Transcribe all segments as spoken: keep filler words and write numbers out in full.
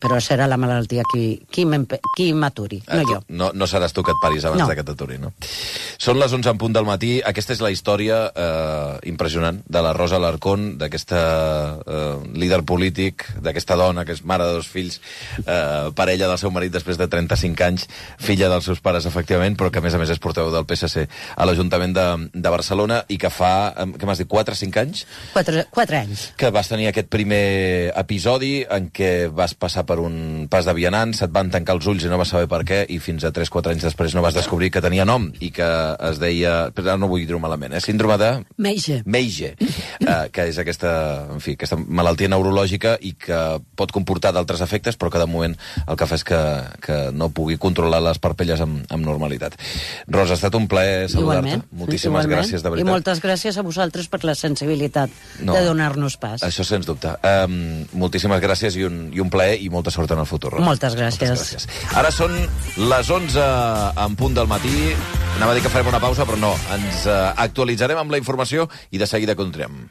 però serà la malaltia qui, qui, qui m'aturi, no jo. No, no seràs tu que et paris abans no. de que t'aturi, no? Són les onze en punt del matí. Aquesta és la història eh, impressionant de la Rosa Alarcón, d'aquesta eh, líder polític, d'aquesta dona que és mare de dos fills, eh, parella del seu marit després de trenta-cinc anys, filla dels seus pares, efectivament, però que a més a més és portaveu del P S C a l'Ajuntament de, de Barcelona i que fa, eh, què m'has dit, quatre o cinc anys? Quatre, quatre anys. Que vas tenir aquest primer episodi en què vas passar per un pas de vianants, et van tancar els ulls i no vas saber per què, i fins a tres o quatre anys després no vas descobrir que tenia nom i que es deia, però no vull dir-ho malament, eh? Síndrome de... Meige. Meige, eh, que és aquesta, en fi, aquesta malaltia neurològica i que pot comportar d'altres efectes, però que de moment el que fa és que, que no pugui controlar les parpelles amb, amb normalitat. Rosa, ha estat un plaer saludar-te. Moltíssimes igualment. Gràcies, de veritat. I moltes gràcies a vosaltres per la sensibilitat no, de donar-nos pas. Això sens dubte. Um, moltíssimes gràcies i un, i un plaer i molta sort en el futur. Rosa. Moltes gràcies. Moltes gràcies. Ara són les onze en punt del matí. Anava a dir que farem una pausa, però no. Ens uh, actualitzarem amb la informació i de seguida continuem.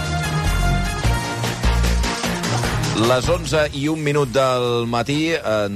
Les onze i un minut del matí,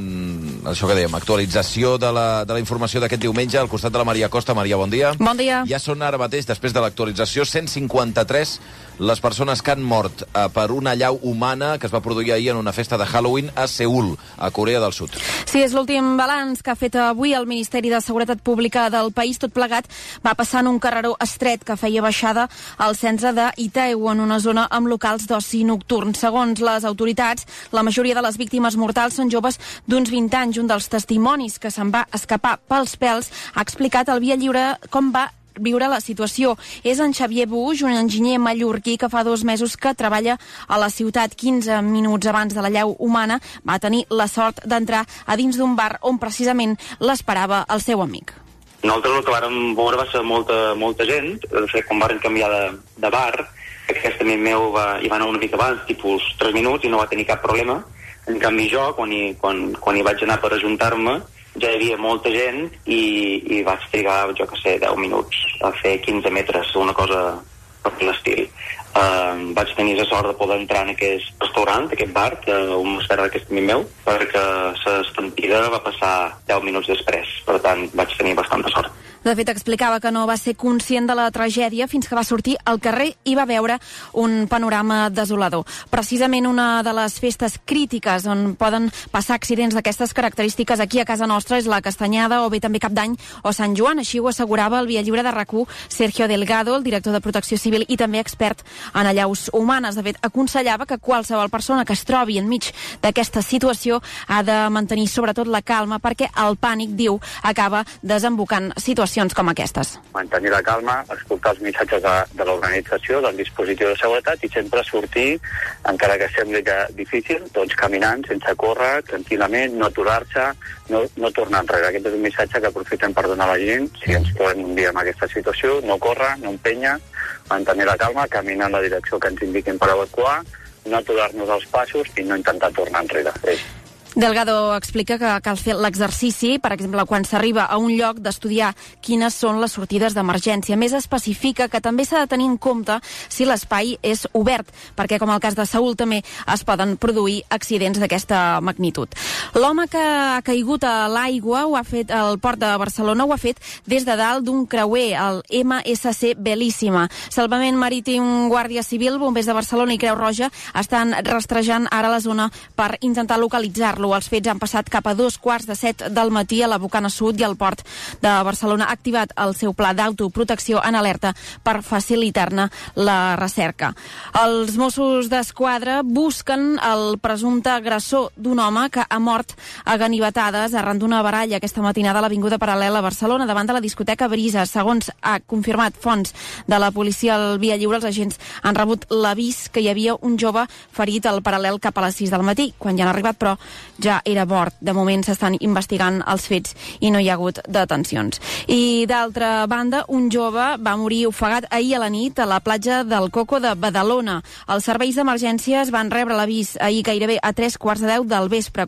en això que dèiem, actualització de la, de la informació d'aquest diumenge, al costat de la Maria Costa. Maria, bon dia. Bon dia. Ja són ara mateix, després de l'actualització, cent cinquanta-tres les persones que han mort eh, per una allau humana que es va produir ahir en una festa de Halloween a Seül, a Corea del Sud. Sí, és l'últim balanç que ha fet avui el Ministeri de Seguretat Pública del país. Tot plegat va passar en un carreró estret que feia baixada al centre d'Itaewon, en una zona amb locals d'oci nocturn. Segons les autoritats, la majoria de les víctimes mortals són joves d'uns vint anys. Un dels testimonis que se'n va escapar pels pèls ha explicat al Via Lliure com va viure la situació. És en Xavier Buix, un enginyer mallorquí que fa dos mesos que treballa a la ciutat. quinze minuts abans de la llau humana va tenir la sort d'entrar a dins d'un bar on precisament l'esperava el seu amic. Nosaltres el que vàrem veure va ser molta, molta gent. De fet, quan vàrem canviar de, de bar, aquest amic meu va, hi va anar una mica abans, tipus tres minuts, i no va tenir cap problema. En canvi jo, quan hi, quan, quan hi vaig anar per ajuntar-me, ja hi havia molta gent i, i vaig trigar, jo que sé, deu minuts a fer quinze metres, una cosa per l'estil. Uh, vaig tenir la sort de poder entrar en aquest restaurant, aquest bar, on m'espera aquest amic meu, perquè l'estampida va passar deu minuts després, per tant vaig tenir bastanta sort. De fet, explicava que no va ser conscient de la tragèdia fins que va sortir al carrer i va veure un panorama desolador. Precisament una de les festes crítiques on poden passar accidents d'aquestes característiques aquí a casa nostra és la Castanyada o bé també Cap d'Any o Sant Joan. Així ho assegurava el Via Lliure de RAC u Sergio Delgado, el director de Protecció Civil i també expert en allaus humanes. De fet, aconsellava que qualsevol persona que es trobi enmig d'aquesta situació ha de mantenir sobretot la calma perquè el pànic, diu, acaba desembocant situacions com aquestes. Mantenir la calma, escoltar els missatges de, de l'organització, del dispositiu de seguretat i sempre sortir, encara que sembli que difícil, doncs caminant, sense córrer, tranquil·lament, no aturar-se, no, no tornar enrere. Aquest és un missatge que aprofitem per donar a la gent. Si ens trobem un dia en aquesta situació, no córrer, no empènyer, mantenir la calma, caminar en la direcció que ens indiquin per evacuar, no aturar-nos als passos i no intentar tornar enrere. Eh. Delgado explica que cal fer l'exercici, per exemple, quan s'arriba a un lloc, d'estudiar quines són les sortides d'emergència. Més especifica que també s'ha de tenir en compte si l'espai és obert, perquè, com el cas de Seül, també es poden produir accidents d'aquesta magnitud. L'home que ha caigut a l'aigua ho ha fet al port de Barcelona, ho ha fet des de dalt d'un creuer, el M S C Bellíssima. Salvament Marítim, Guàrdia Civil, Bombers de Barcelona i Creu Roja estan rastrejant ara la zona per intentar localitzar-lo. Els fets han passat cap a dos quarts de set del matí a la Bocana Sud i el port de Barcelona ha activat el seu pla d'autoprotecció en alerta per facilitar-ne la recerca. Els Mossos d'Esquadra busquen el presumpte agressor d'un home que ha mort a ganivetades arran d'una baralla aquesta matinada a l'Avinguda Paral·lela a Barcelona davant de la discoteca Brisa. Segons ha confirmat fonts de la policia al Via Lliure, els agents han rebut l'avís que hi havia un jove ferit al Paral·lel cap a les sis del matí. Quan ja han arribat, però, ja era mort. De moment s'estan investigant els fets i no hi ha hagut detencions. I d'altra banda, un jove va morir ofegat ahir a la nit a la platja del Coco de Badalona. Els serveis d'emergències van rebre l'avís ahir gairebé a tres quarts de deu del vespre, quan hi van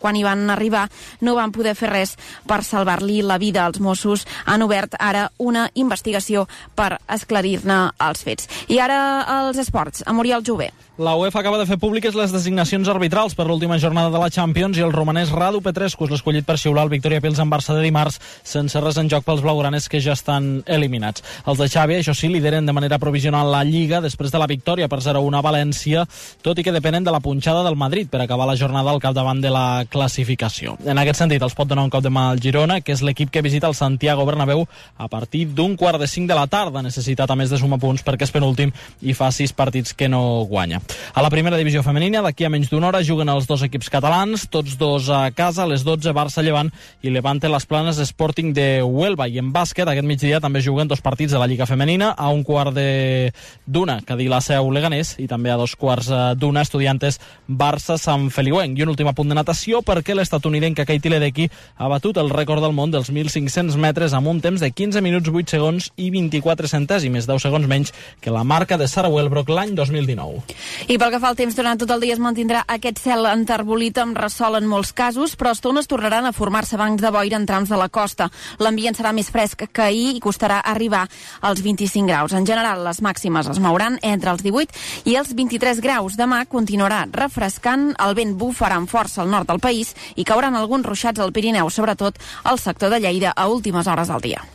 van arribar no van poder fer res per salvar-li la vida. Els Mossos han obert ara una investigació per esclarir-ne els fets. I ara els esports, amb Oriol Jové. La UEFA acaba de fer públiques les designacions arbitrals per l'última jornada de la Champions i el romanès Radu Petrescu és l'escollit per xiular el Victoria Pilsen Barça de dimarts sense res en joc pels blaugranes que ja estan eliminats. Els de Xavi, això sí, lideren de manera provisional la Lliga després de la victòria per zero a un a València, tot i que depenen de la punxada del Madrid per acabar la jornada al capdavant de la classificació. En aquest sentit, els pot donar un cop de mà al Girona, que és l'equip que visita el Santiago Bernabéu a partir d'un quart de cinc de la tarda. Necessita a més de sumar punts perquè és penúltim i fa sis partits que no guanya. A la primera divisió femenina, d'aquí a menys d'una hora, juguen els dos equips catalans, tots dos a casa, a les dotze, Barça-Llevant i Levante Las Planes Sporting de Huelva. I en bàsquet, aquest migdia també juguen dos partits de la Lliga Femenina, a un quart de d'una, Cadí la Seu Leganés, i també a dos quarts d'una, Estudiantes Barça-Sant Feliuenc. I un últim apunt de natació, perquè l'estatunidenca Katie Ledecky ha batut el rècord del món dels mil cinc-cents metres amb un temps de quinze minuts, vuit segons i vint-i-quatre centèsimes, deu segons menys que la marca de Sarah Wellbrook l'any dos mil dinou. I pel que fa al temps, durant tot el dia es mantindrà aquest cel enterbolit amb ressol en molts casos, però a estones tornaran a formar-se bancs de boira en trams de la costa. L'ambient serà més fresc que ahir i costarà arribar als vint-i-cinc graus. En general, les màximes es mouran entre els divuit i els vint-i-tres graus. Demà continuarà refrescant, el vent bufarà amb força al nord del país i cauran alguns ruixats al Pirineu, sobretot al sector de Lleida a últimes hores del dia.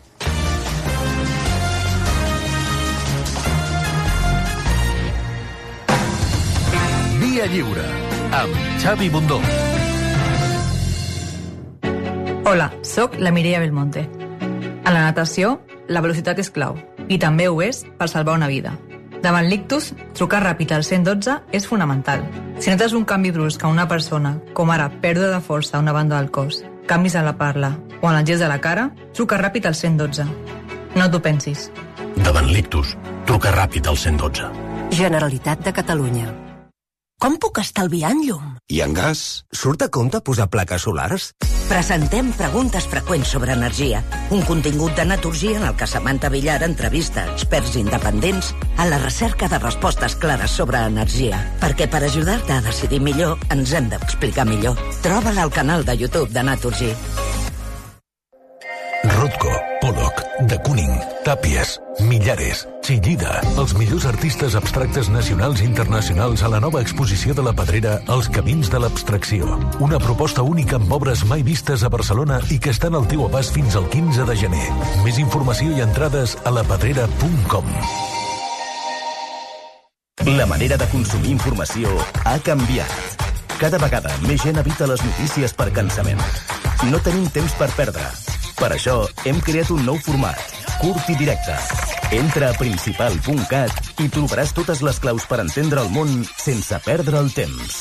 Via Lliure, amb Xavi Bundó. Hola, sóc la Mireia Belmonte. En la natació, la velocitat és clau, i també ho és per salvar una vida. Davant l'ictus, trucar ràpid al cent dotze és fonamental. Si notes un canvi brusc a una persona, com ara pèrdua de força a una banda del cos, canvis en la parla o en el gest de la cara, truca ràpid al cent dotze. No t'ho pensis. Davant l'ictus, truca ràpid al cent dotze. Generalitat de Catalunya. Com puc estalviar en llum? I en gas? Surt a compte posar plaques solars? Presentem preguntes freqüents sobre energia. Un contingut de Naturgy en el que Samantha Villar entrevista experts independents a la recerca de respostes clares sobre energia. Perquè per ajudar-te a decidir millor, ens hem d'explicar millor. Troba-la al canal de YouTube de Naturgy. Rothko, Pollock, de Kooning, Tàpies, Millares, Chillida, els millors artistes abstractes nacionals i internacionals a la nova exposició de la Pedrera Els camins de l'abstracció. Una proposta única amb obres mai vistes a Barcelona i que estan al teu abast fins al quinze de gener. Més informació i entrades a la pedrera punt com. La manera de consumir informació ha canviat. Cada vegada més gent evita les notícies per cansament. No tenim temps per perdre. Per això hem creat un nou format, curt i directe. Entra a principal punt cat i trobaràs totes les claus per entendre el món sense perdre el temps.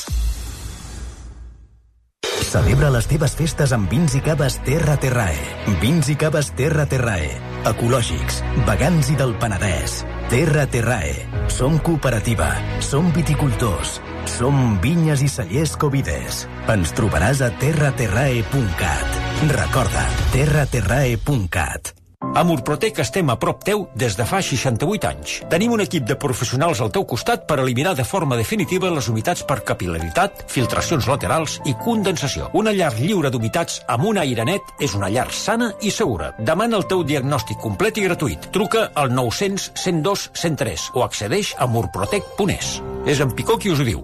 Celebra les teves festes amb vins i caves Terra Terrae. Vins i caves Terra Terrae. Ecològics, vegans i del Penedès. Terra Terrae. Som cooperativa. Som viticultors. Som vinyes i cellers Covides. Ens trobaràs a terra terrae punt cat. Recorda, terra terrae punt cat. A Murprotec estem a prop teu des de fa seixanta-vuit anys. Tenim un equip de professionals al teu costat per eliminar de forma definitiva les humitats per capil·laritat, filtracions laterals i condensació. Una llar lliure d'humitats amb un aire net és una llar sana i segura. Demana el teu diagnòstic complet i gratuït. Truca al nou cents, cent dos, cent tres o accedeix a murprotec punt es. És en Picó qui us ho diu.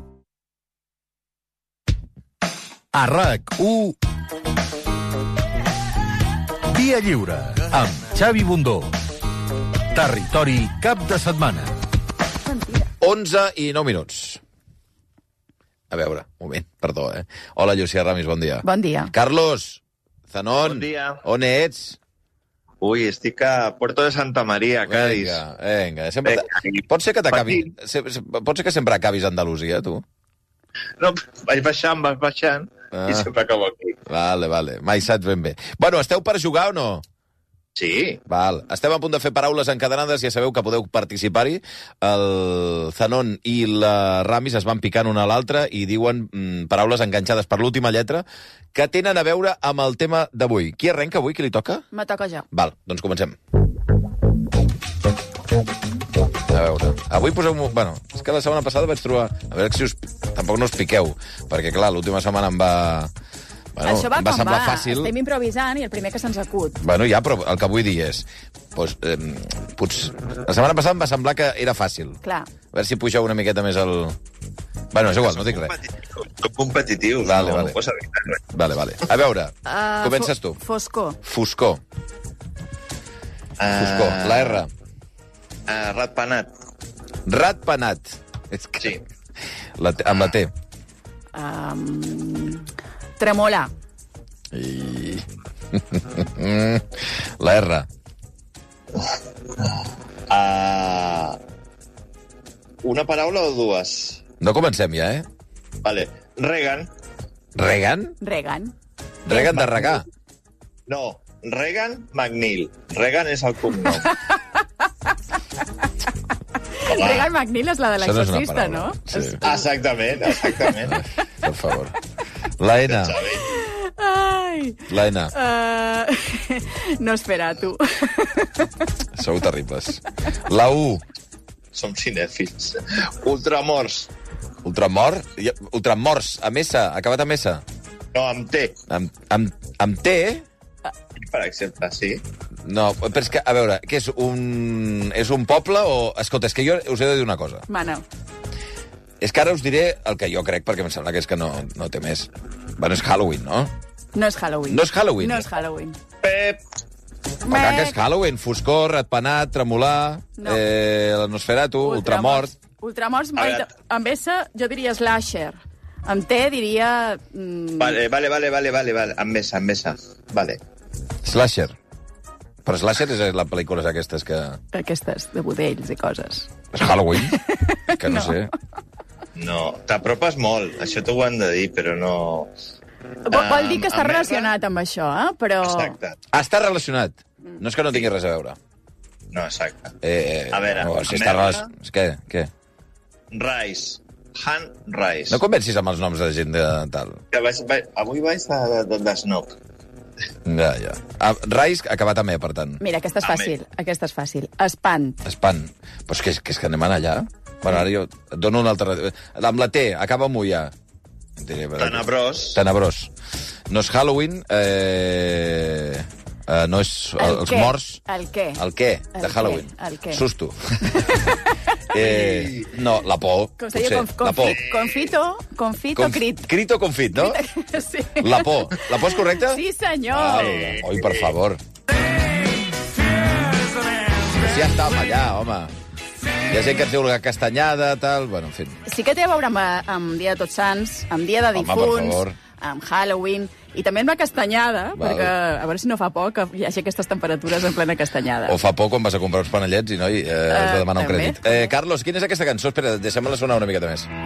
A RAC u Via Lliure, amb Xavi Bundó. Territori cap de setmana. onze i nou minuts. A veure, un moment, perdó, eh? Hola, Llucia Ramis, bon dia. Bon dia. Carlos, Zanon, bon dia. On ets? Ui, estic a Puerto de Santa Maria, Cádiz. Vinga, vinga. Sempre... Venga. Pot ser que t'acabi... Pot ser que sempre acabis a Andalusia, tu? No, vaig baixant, vaig baixant, ah. i sempre acabo aquí. Vale, vale, mai saps ben bé. Bueno, esteu per jugar o no? Sí. Val. Estem a punt de fer paraules encadenades, ja sabeu que podeu participar-hi. El Zanon i la Ramis es van picant una a l'altra i diuen mm, paraules enganxades per l'última lletra que tenen a veure amb el tema d'avui. Qui arrenca avui? Qui li toca? Me toca jo. Val, doncs comencem. A veure, avui poseu... Bueno, és que la setmana passada vaig trobar... A veure si us... Tampoc no us piqueu, perquè, clar, l'última setmana em va... Bueno, Això va em va com semblar va. fàcil. Estem improvisant i el primer que se'ns acut. Bueno, ja, però el que vull dir és... Doncs, eh, potser... La setmana passada em va semblar que era fàcil. Clar. A veure si pugeu una miqueta més el... Bueno, és igual, no dic res. Som competitius, vale, no, vale. no pots evitar res. Vale, vale. A veure, Uh, comences tu. Foscor. Foscor. Foscor. La R. Uh, ratpenat. Ratpenat. És que... Sí. La t... Amb la T. Um, tremolar. I... La R. Uh, una paraula o dues? No comencem ja, eh? Vale. Regan. Regan? Regan. Regan de regar. No, Regan McNeil. Regan és el cognom. Regan McNeil és la de Això no és una l'exorcista, paraula. no? Sí. Exactament, exactament. Per favor. La N. Ai. La N. Uh, no espera, tu. Sou terribles. La U. Som cinèfils. Ultramors. Ultramort? I- Ultramors, amb S, acabat amb S. No, amb T. Amb, amb, amb T? Per exemple, sí. No, però és que, a veure, què és un... És un poble o... Escolta, és que jo us he de dir una cosa. Mana. És que ara us diré el que jo crec, perquè em sembla que és que no, no té més. Bueno, és Halloween, no? No és Halloween. No és Halloween? No és Halloween. Pep. Però clar que és Halloween. Foscor, ratpenat, tremolar, No. eh, l'Nosferatu, ultramort... Ultramorts, A veure. amb S jo diria slasher. Amb T diria... Mm, Vale, vale, vale, vale, vale, vale. Amb mesa, amb mesa. Vale. Slasher. Però Slasher és la pel·lícula aquestes que... Aquestes, de budells i coses. És Halloween? Que no, No. sé. No, t'apropes molt. Això t'ho han de dir, però no... Vol, vol dir que està amb R? relacionat amb això, eh? Però... Exacte. Ah, està relacionat. No és que no tingui res a veure. No, exacte. Eh, A veure, no, si amb està R? relacionat... Què? Què? Rice. Han Rice. No convencis amb els noms de gent de tal. Que vaig, vaig, avui vaig de, de, de snob. Ja, ja. Ah, Rice acabat amb E, per tant. Mira, aquesta és fàcil, aquesta és fàcil. Espant. Espant. Però és que, que és que anem allà. Bueno, ara jo et dono una alternativa. Amb la T, acaba amb U ja. Diré, però- Tenebrós. Tenebrós. No és Halloween, eh... eh no és El els què? morts. El què? El què? El De què? Halloween. El què? Susto. eh, no, la por. Com se diu? potser. Conf, La por. confit, confito, confit o crit? Crit o confit, no? Sí. La por. La por és correcta? Sí, senyor. Ah, oi, per favor. Si ja estàvem allà, home. Hi ha gent que ens diu la castanyada, tal... Bueno, en fi. Sí que té a veure amb, amb Dia de Tots Sants, amb Dia de Home, per Difunts, favor. amb Halloween, i també amb la castanyada, Val. perquè a veure si no fa por que hi hagi aquestes temperatures en plena castanyada. O fa por quan vas a comprar uns panellets i, noi, eh, has de demanar un també. crèdit. Eh, Carlos, quina és aquesta cançó? Espera, deixem-la sonar una miqueta més.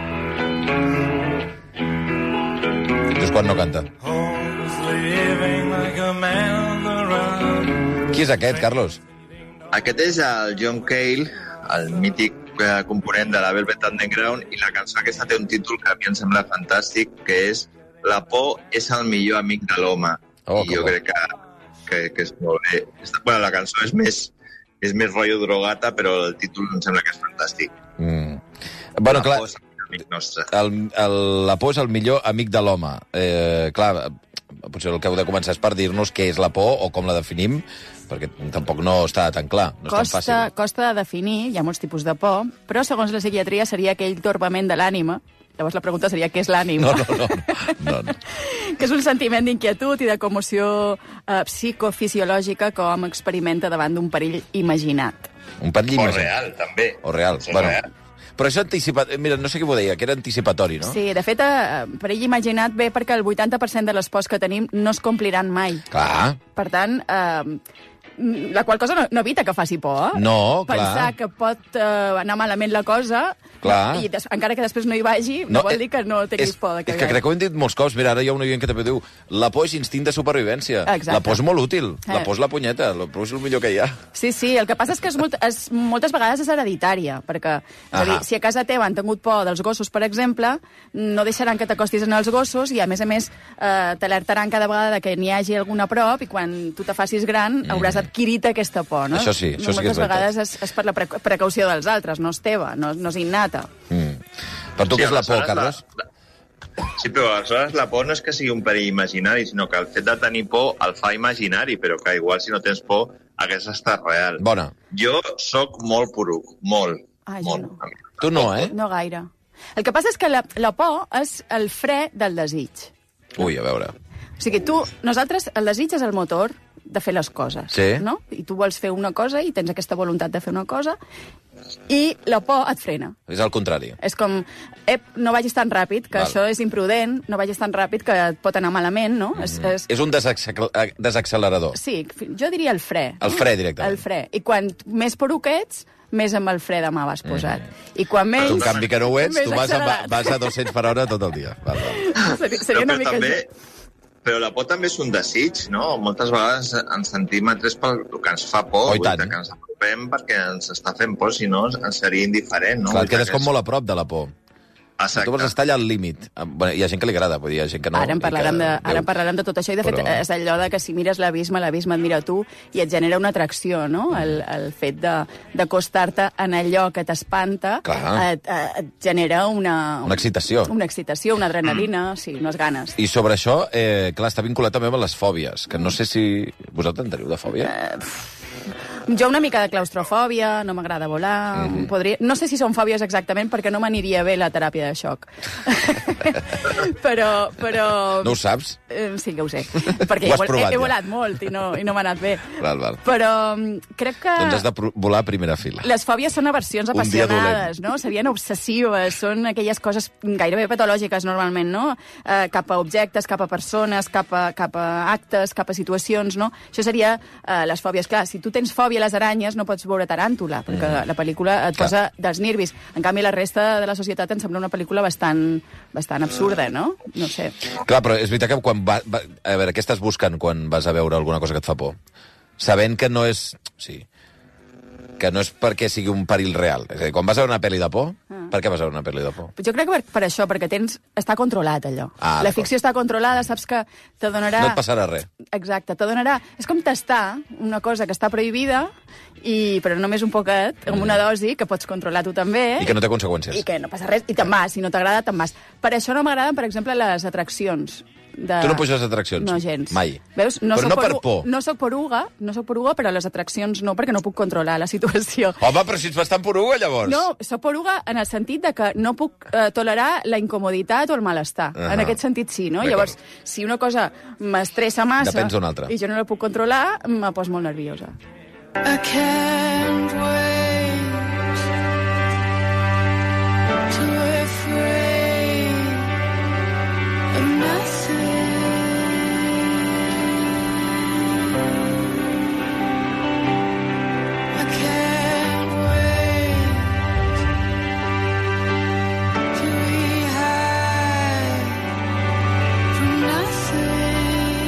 Just quan no canta. Qui és aquest, Carlos? Aquest és el John Cale, el mític eh, component de la Velvet Underground, i la cançó aquesta té un títol que a mi em sembla fantàstic, que és La por és el millor amic de l'home. Oh, I jo bo. crec que, que, que és molt bé. Està, bueno, la cançó és més, és més rotllo drogata, però el títol em sembla que és fantàstic. Mm. Bueno, La clar, por és el millor amic nostre. el, el, la por és el millor amic de l'home. Eh, clar, potser el que heu de començar és per dir-nos què és la por o com la definim, perquè tampoc no està tan clar, no és tan Costa, fàcil. costa de definir, hi ha molts tipus de por, però segons la psiquiatria seria aquell torbament de l'ànima. Llavors la pregunta seria què és l'ànima? No, no, no. no, no. Que és un sentiment d'inquietud i de commoció eh, psicofisiològica que hom experimenta davant d'un perill imaginat. Un perill O imaginat. real, també. O real. Això és Bueno, real. però això anticipat... Mira, no sé qui ho deia, que era anticipatori, no? Sí, de fet, eh, perill imaginat ve perquè el vuitanta per cent de les pors que tenim no es compliran mai. Clar. Per tant, eh, la qual cosa no, no evita que faci por. Eh? No, clar. Pensar que pot eh, anar malament la cosa, Clar. i des, encara que després no hi vagi, no, no vol eh, dir que no tinguis és, por. De és que crec que ho hem dit molts cops. Mira, ara hi ha un oient que també diu la por és instint de supervivència. Exacte. La por és molt útil. La Eh. por és la punyeta. La por és el millor que hi ha. Sí, sí, el que passa és que és molt, és, moltes vegades és hereditària, perquè és a dir, Ahà. si a casa teva han tingut por dels gossos, per exemple, no deixaran que t'acostis en els gossos i, a més a més, eh, t'alertaran cada vegada que n'hi hagi algun a prop i quan tu te facis gran Mm. hauràs adquirit aquesta por, no? Això sí, això sí que és Moltes veritat. vegades és, és per la pre precaució dels altres, no és teva, no, no és innata. Mm. Per tu Sí, què és la por, aleshores, Carlos? La, Sí, però aleshores la por no és que sigui un perill imaginari, sinó que el fet de tenir por el fa imaginari, però que igual si no tens por hagués estat real. Bona. Jo sóc molt poruc, molt. Ah, molt. no. Tu no, eh? No gaire. El que passa és que la, la por és el fre del desig. Ui, a veure. O sigui, tu, nosaltres, el desig és el motor de fer les coses, sí. no? I tu vols fer una cosa i tens aquesta voluntat de fer una cosa i la por et frena. És el contrari. És com, ep, no vagis tan ràpid, que Val. això és imprudent, no vagis tan ràpid, que et pot anar malament, no? Mm. És, és... és un desaccel desaccelerador. Sí, jo diria el fre. El fre, directament. El fre. I quan més poruc ets, més amb el fre de mà vas posat. Mm. I quan menys... Tu, en canvi, que no ho ets, tu vas a, accelerat. vas a dos-cents per hora tot el dia. Val, val. Seria, seria una mica... També, però la por també és un desig, no? Moltes vegades ens sentim atrets pel que ens fa por. Oh, i tant. Que ens apropem perquè ens està fent por, si no ens seria indiferent, no? Clar, et quedes com molt a prop de la por. Exacte. Tu vols estar allà al límit. Bueno, hi ha gent que li agrada, vull dir, hi ha gent que no. Ara en parlarem, que... de, ara en parlarem de tot això, i de fet Però... és allò de que si mires l'abisme, l'abisme et mira a tu, i et genera una atracció, no? El, el fet de, de costar-te en allò que t'espanta et, et genera una... Una excitació. Una excitació, una adrenalina, mm. sí, unes ganes. I sobre això, eh, clar, està vinculat també amb les fòbies, que no sé si... Vosaltres en teniu de fòbia? Eh, Jo una mica de claustrofòbia, no m'agrada volar... Mm -hmm. podria... No sé si són fòbies exactament, perquè no m'aniria bé la teràpia de xoc. però, però... No ho saps? Eh, sí que ho sé, perquè ho he, provat, he, he ja. volat molt i no, i no m'ha anat bé. Val, val. Però crec que... Doncs has de volar a primera fila. Les fòbies són aversions Un dia apassionades, no? Serien obsessives, són aquelles coses gairebé patològiques, normalment, no? Eh, cap a objectes, cap a persones, cap a, cap a actes, cap a situacions, no? Això seria eh, les fòbies. Clar, si tu tens fòbia a les aranyes, no pots veure Taràntula, perquè mm. la pel·lícula et Clar. posa dels nervis. En canvi, la resta de la societat em sembla una pel·lícula bastant, bastant absurda, no? No sé. Clar, però és veritat que quan va, va... A veure, què estàs buscant quan vas a veure alguna cosa que et fa por? Sabent que no és... Sí. Que no és perquè sigui un perill real. És a dir, quan vas a veure una pel·li de por, ah. per què vas a veure una pel·li de por? Jo crec que per, per això, perquè tens... Està controlat, allò. Ah, la ficció està controlada, saps que te donarà... No et passarà res. Exacte, te donarà... És com tastar una cosa que està prohibida, i, però només un poquet, amb una dosi, que pots controlar tu també. I que no té conseqüències. I que no passa res, i te'n vas, si no t'agrada, te'n vas. Per això no m'agraden, per exemple, les atraccions. De... Tu no puges a atraccions? No, gens. Mai? Veus? No però no per poru... por? No soc poruga, no soc poruga, però les atraccions no, perquè no puc controlar la situació. Home, però si ets bastant poruga, llavors. No, soc poruga en el sentit de que no puc eh, tolerar la incomoditat o el malestar. Uh -huh. En aquest sentit sí, no? Llavors, si una cosa m'estressa massa... Depens d'una altra. I jo no la puc controlar, me poso molt nerviosa. I can't wait to be free of nothing. I can't wait to be high from nothing.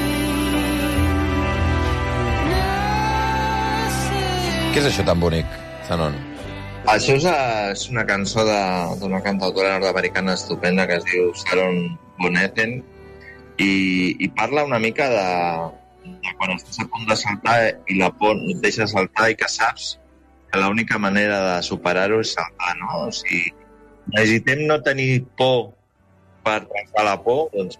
Què és això tan bonic, Zanon? Això és, és una cançó d'una cantautora nord-americana estupenda que es diu Sharon Van Etten i, i parla una mica de, de quan estàs a punt de saltar i la por no et deixa saltar i que saps que l'única manera de superar-ho és saltar, no? O sigui, necessitem no tenir por per trencar la por, doncs...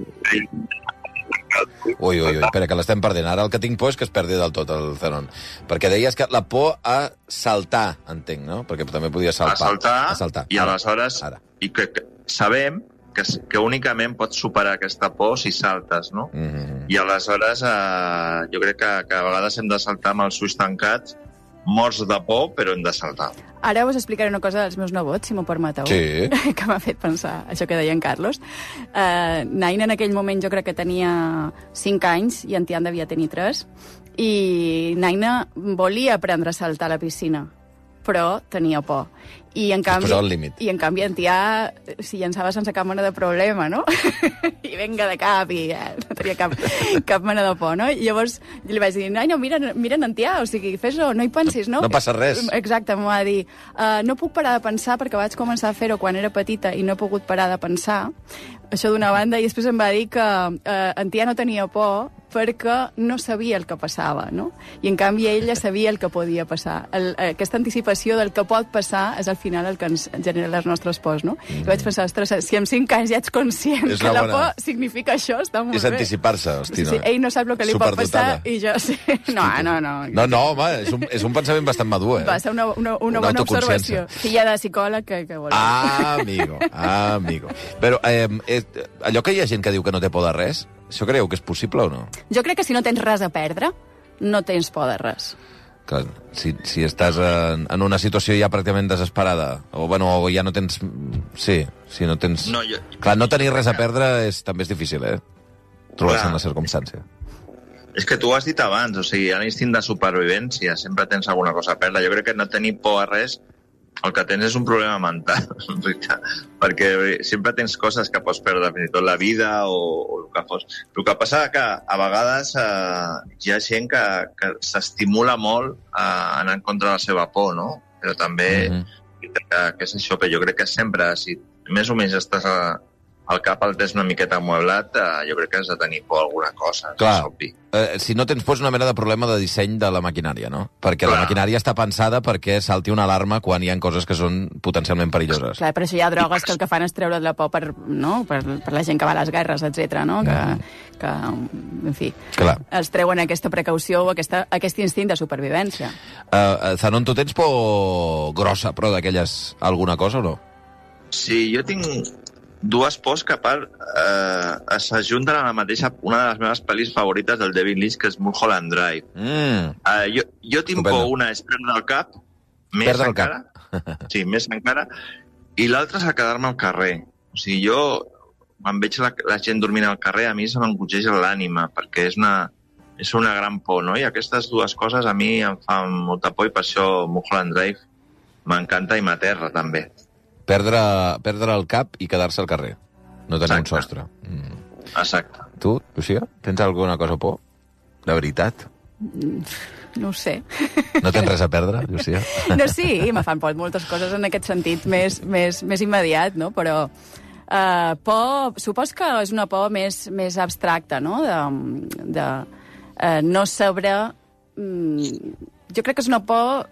Ui, ui, ui, espera, que l'estem perdent. Ara el que tinc por és que es perdi del tot el Zanon. Perquè deies que la por a saltar, entenc, no? Perquè també podia saltar. A saltar, a saltar. i Ara. aleshores... Ara. I que, que sabem que, que únicament pots superar aquesta por si saltes, no? Mm -hmm. I aleshores eh, jo crec que, que a vegades hem de saltar amb els ulls tancats, morts de por, però hem de saltar. Ara us explicaré una cosa dels meus nebots, si m'ho permeteu. Sí. Que m'ha fet pensar això que deia en Carlos. Uh, Naina en aquell moment jo crec que tenia cinc anys i en Tian devia tenir tres. I Naina volia aprendre a saltar a la piscina, però tenia por. I en canvi, posava el límit. I en canvi en Tià s'hi llançava sense cap mena de problema, no? I venga de cap, i eh, no tenia cap, cap mena de por, no? I llavors li vaig dir, ai, no, mira, mira en Tià, o sigui, fes-ho, no hi pensis, no? No passa res. Exacte, m'ho va dir. Uh, no puc parar de pensar, perquè vaig començar a fer-ho quan era petita i no he pogut parar de pensar, això d'una banda, i després em va dir que uh, en Tià no tenia por perquè no sabia el que passava, no? I en canvi ella sabia el que podia passar. El, aquesta anticipació del que pot passar és al final el que ens genera les nostres pors, no? Mm. I vaig pensar, ostres, si amb cinc anys ja ets conscient que la por significa això, està molt bé. És anticipar-se, hosti, no? Sí, ell no sap el que li pot passar i jo sí. No, no, no. No, no, home, és un, és un pensament bastant madur, eh? Va ser una, una, una, una bona observació. Filla de psicòleg que, que vol. Ah, amigo, ah, amigo. Però eh, eh, allò que hi ha gent que diu que no té por de res, això creieu que és possible o no? Jo crec que si no tens res a perdre, no tens por de res. Clar, si, si estàs en, en una situació ja pràcticament desesperada, o, bueno, o ja no tens... Sí, si no tens... No, jo... Clar, no tenir res a perdre és, també és difícil, eh? Trobar-se en la circumstància. És que tu ho has dit abans, o sigui, l'instint de supervivència, sempre tens alguna cosa a perdre. Jo crec que no tenir por a res, el que tens és un problema mental, perquè sempre tens coses que pots perdre, fins i tot la vida o, o el que fos. El que passa és que a vegades eh, hi ha gent que, que s'estimula molt a anar en contra de la seva por, no? Però també, mm-hmm. que, que és això, que jo crec que sempre, si més o menys estàs a, el cap el tens una miqueta amueblat, eh, jo crec que has de tenir por a alguna cosa. Clar, eh, si no tens por és una mena de problema de disseny de la maquinària, no? Perquè Clar. La maquinària està pensada perquè salti una alarma quan hi ha coses que són potencialment perilloses. Clar, per això hi ha drogues que el que fan és treure't la por per, no? per, per la gent que va a les guerres, etcètera, no? Que, que, en fi, Clar. els treuen aquesta precaució o aquesta, aquest instint de supervivència. Uh, Zanon, tu tens por grossa, però d'aquelles alguna cosa o no? Sí, jo tinc dues pors que a part eh, s'ajunten a la mateixa, una de les meves pel·lis favorites del David Lynch, que és Mulholland Drive. Mm. Uh, jo, jo tinc por, una és perdre el cap, més perdre encara, el cap. Sí, més encara, i l'altra és a quedar-me al carrer. O sigui, jo, quan veig la, la gent dormint al carrer, a mi se m'encoteja l'ànima, perquè és una, és una gran por, no? I aquestes dues coses a mi em fan molta por, i per això Mulholland Drive m'encanta i m'aterra, també. Perdre, perdre el cap i quedar-se al carrer. No tenir Exacte. un sostre. Mm. Exacte. Tu, Lucía, tens alguna cosa por? De veritat? No ho sé. No tens res a perdre, Lucía? No, sí, me fan por moltes coses en aquest sentit més, més, més immediat, no? Però uh, por, supos que és una por més, més abstracta, no? De, de uh, no saber... Um, jo crec que és una por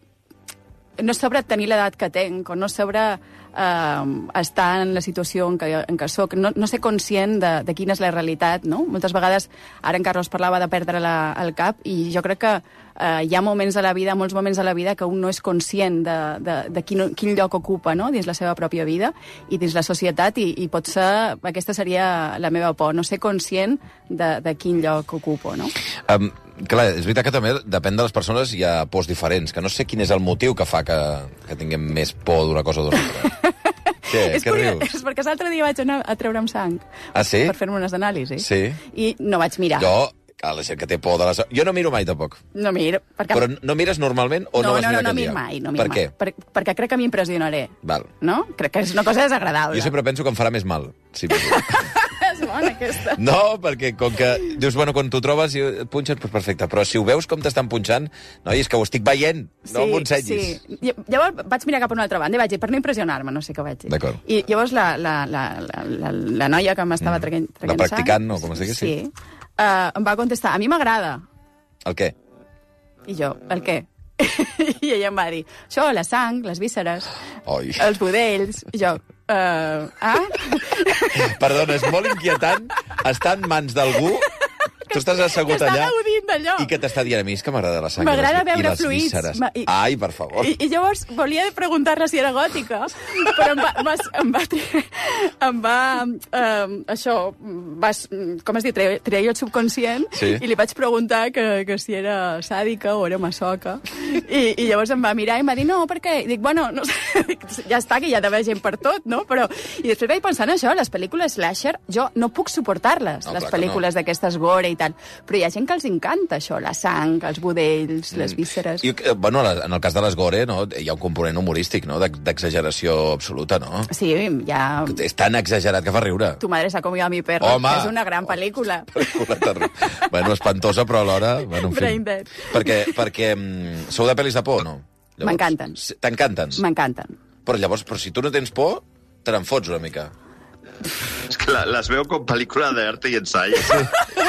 no saber tenir l'edat que tenc, o no saber eh, estar en la situació en què, en què soc, no, no ser conscient de, de quina és la realitat, no? Moltes vegades, ara en Carlos parlava de perdre la, el cap, i jo crec que eh, hi ha moments de la vida, molts moments de la vida, que un no és conscient de, de, de quin, quin lloc ocupa, no?, dins la seva pròpia vida i dins la societat, i, i pot ser, aquesta seria la meva por, no ser conscient de, de quin lloc ocupo, no? Um, clar, és veritat que també depèn de les persones, hi ha pors diferents, que no sé quin és el motiu que fa que, que tinguem més por d'una cosa o d'una altra. Què? És, Què curiós, rius? és perquè l'altre dia vaig anar a treure'm sang. Ah, sí? Per fer-me unes anàlisis. Sí. I no vaig mirar. Jo, a la gent que té por de les... Jo no miro mai, tampoc. No miro. Perquè... Però no mires normalment o no, no vas no, mirar no, no aquell miro dia? mai. No miro per què? Mai. Per, perquè crec que m'impressionaré. Val. No? Crec que és una cosa desagradable. Jo sempre penso que em farà més mal. Sí, és bona, aquesta. no, perquè com que dius, bueno, quan t'ho trobes i et punxen, doncs perfecte. Però si ho veus com t'estan punxant, no, i és que ho estic veient, sí, no m'ensenyis. Sí. Llavors vaig mirar cap a una altra banda i vaig dir, per no impressionar-me, no sé què vaig dir. D'acord. I llavors la, la, la, la, la, la noia que m'estava mm. traient, traient sang... La practicant, sang, no? Com es digui, sí. sí. Uh, em va contestar, a mi m'agrada. El què? I jo, el què? I ella em va dir, això, la sang, les vísceres, Oi. els budells, i jo... Uh, ah? Perdona, és molt inquietant estar en mans d'algú, tu estàs assegut que allà d'allò. I que t'està dient, a mi és que m'agrada la sang m'agrada i les, veure i les fluids. vísceres. I, Ai, per favor. I, I llavors volia preguntar-la si era gòtica, però em va... Em va, em va, em va um, això, vas, com es diu, treia, treia el subconscient, sí. I li vaig preguntar que, que si era sàdica o era masoca. I, I llavors em va mirar i em va dir, no, per què? I dic, bueno, no sé, ja està, que hi ha d'haver gent per tot, no? Però... I després vaig pensar en això, les pel·lícules slasher, jo no puc suportar-les, no, les pel·lícules no. d'aquestes gore i tal, però hi ha gent que els encanta això, la sang, els budells, mm. les vísceres... I, bueno, en el cas de les gore, no, hi ha un component humorístic, no?, d'exageració absoluta, no? Sí, ja... És tan exagerat que fa riure. Tu madre s'ha comido a mi perro, Home! que és una gran pel·lícula. Bueno, espantosa, però alhora... Bueno, en fi. Brain dead. Perquè, perquè sou de pel·lis de por, no? M'encanten. T'encanten? M'encanten. Però llavors, però si tu no tens por, te n'en fots una mica. És La, les veu com pel·lícula d'arte i ensayo. Sí.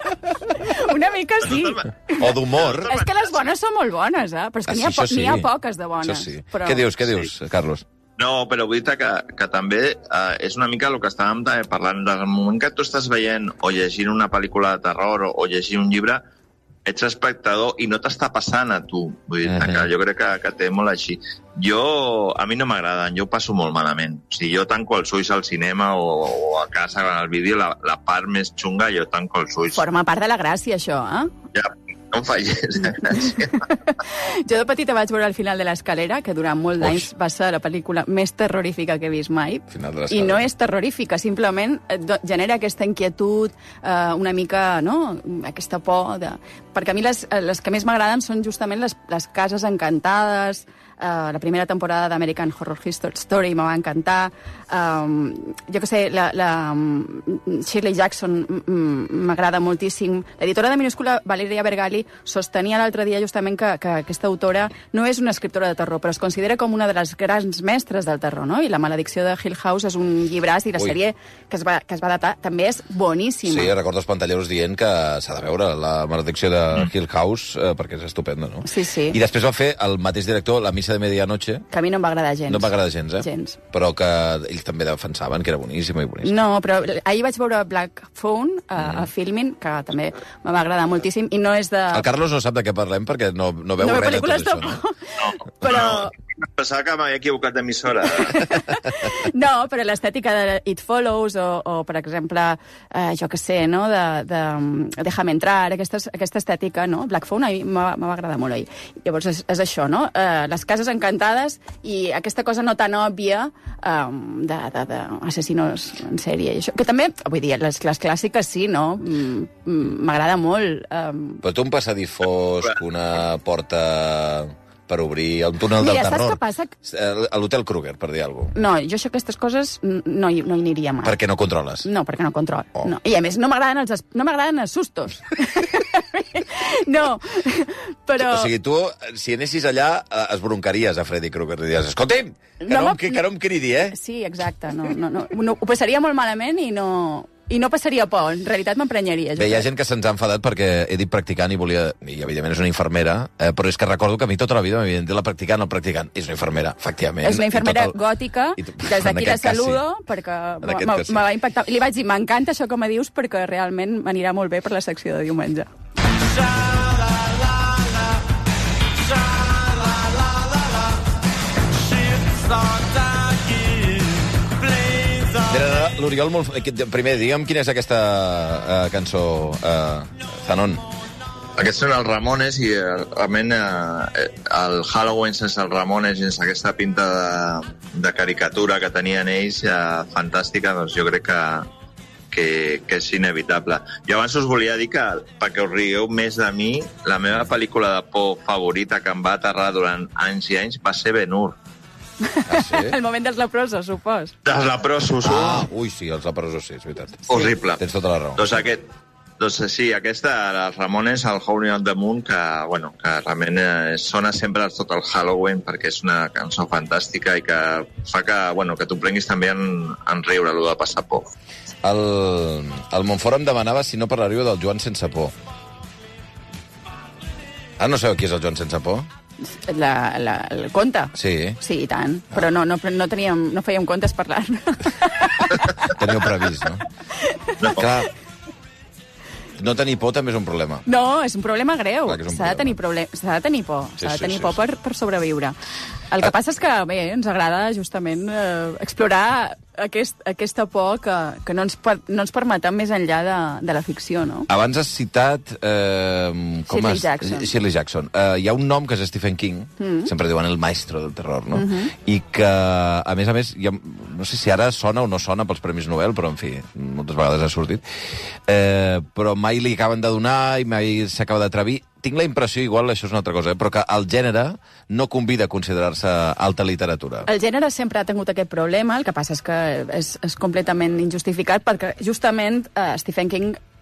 Una mica sí. O d'humor. És que les bones són molt bones, eh? Però és que Ah, n'hi ha, sí, po això sí. n'hi ha poques de bones. Això sí. Però... Què dius, què dius, Carlos? No, però vull dir que, que també eh, és una mica el que estàvem també parlant. Del moment que tu estàs veient o llegint una pel·lícula de terror o, o llegint un llibre, ets espectador i no t'està passant a tu. Vull dir, uh-huh. que jo crec que, que té molt així. Jo, a mi no m'agraden, jo ho passo molt malament. O sigui, jo tanco els ulls al cinema o, o a casa, al vídeo, la, la part més xunga, jo tanco els ulls. Forma part de la gràcia, això, eh? Ja, no em facis gràcia. Jo de petita vaig veure El final de l'escalera, que durant molts d'anys va ser la pel·lícula més terrorífica que he vist mai. I no és terrorífica, simplement genera aquesta inquietud, eh, una mica, no?, aquesta por. De... Perquè a mi les, les que més m'agraden són justament les, les cases encantades. Uh, la primera temporada d'American Horror Story me va encantar. Um, jo què sé, la, la um, Shirley Jackson m'agrada moltíssim. L'editora de Minúscula, Valeria Bergali, sostenia l'altre dia justament que, que aquesta autora no és una escriptora de terror, però es considera com una de les grans mestres del terror, no? I La maledicció de Hill House és un llibràs i la Ui. sèrie que es va, que es va datar també és boníssima. Sí, recordo els pantalleros dient que s'ha de veure La maledicció de Hill House, eh, perquè és estupenda, no? Sí, sí. I després va fer el mateix director, La missa de medianoche. Que a mi no em va agradar gens. No em va agradar gens, eh? Gens. Però que ells també defensaven que era boníssima i boníssima. No, però ahir vaig veure Black Phone a, mm. a Filmin, que també me va agradar moltíssim, i no és de... El Carlos no sap de què parlem perquè no, no veu no res de tot això, no? No, però... Pensava que m'havia equivocat d'emissora. No, però l'estètica de It Follows o, o per exemple, eh, jo que sé, no?, de, de Déjame entrar, aquesta, aquesta estètica, no? Black Phone a mi me va agradar molt ahir. Llavors és, és això, no? Eh, les cases encantades i aquesta cosa no tan òbvia um, d'assassinos en sèrie. I això, que també, vull dir, les, les clàssiques sí, no? M'agrada molt. Um... Però tu un passadís fosc, una porta per obrir, el túnel Mira, del terror... Mira, saps què passa? A l'Hotel Kruger, per dir alguna cosa. No, jo això, aquestes coses no hi, no hi aniria mai. Perquè no controles? No, perquè no controlo. Oh. No. I a més, no m'agraden els, no m'agraden els sustos. No, però... O sigui, tu, si anessis allà, es broncaries a Freddy Krueger i diries, escolti'm, que no, no, que, que no em cridi, eh? Sí, exacte. No, no, no, no, ho passaria molt malament i no... I no passaria por, en realitat m'emprenyaria. Bé, hi ha gent que se'ns ha enfadat perquè he dit practicant i volia... I, evidentment, és una infermera, eh, però és que recordo que a mi tota la vida m'havien dit la practicant, el practicant. És una infermera, efectivament. És una infermera el... gòtica, I, des d'aquí la saludo, sí. perquè me sí. va impactar. Li vaig dir, m'encanta això que me dius, perquè realment m'anirà molt bé per la secció de diumenge. L'Oriol, molt... primer, digue'm quina és aquesta uh, cançó, uh, Zanon. Aquests són els Ramones i uh, realment uh, el Halloween sense els Ramones, sense aquesta pinta de, de caricatura que tenien ells, uh, fantàstica, doncs jo crec que, que, que és inevitable. Jo abans us volia dir que, perquè us rigueu més de mi, la meva pel·lícula de por favorita que em va aterrar durant anys i anys va ser Ben-Hur. Ah, sí? El moment dels leprosos, supos. Dels leprosos. Ah, ui, sí, els leprosos sí, és veritat. Sí. Horrible. Tens tota la raó. Doncs, aquest, doncs sí, aquesta, els Ramones, el Howling on the Moon, que, bueno, que realment eh, sona sempre tot el Halloween perquè és una cançó fantàstica i que fa que, bueno, que t'ho prenguis també en, en riure, allò de passar por. El, el Montfort em demanava si no parlaríeu del Joan sense por. Ah, no sabeu qui és el Joan sense por? La, la, el conte? Sí. Sí, i tant. Ah. Però no, no, no, teníem, no fèiem comptes parlant. Teníeu previst, no? No. Clar, no tenir por també és un problema. No, és un problema greu. S'ha de tenir problema. S'ha de tenir por. Sí, S'ha de sí, tenir sí, por sí. per, per sobreviure. El que passa és que, bé, ens agrada justament eh, explorar aquest, aquesta por que, que no, ens per, no ens permeten més enllà de, de la ficció, no? Abans has citat... Eh, com Shirley has... Jackson. Shirley Jackson. Eh, hi ha un nom que és Stephen King, mm. sempre diuen el maestro del terror, no? Mm -hmm. I que, a més a més, ha, no sé si ara sona o no sona pels Premis Nobel, però, en fi, moltes vegades ha sortit, eh, però mai li acaben de donar i mai s'acaba d'atrevir. Tinc la impressió, igual això és una altra cosa, eh, però que el gènere no convida a considerar-se alta literatura. El gènere sempre ha tingut aquest problema, el que passa és que és, és completament injustificat, perquè justament eh, Stephen King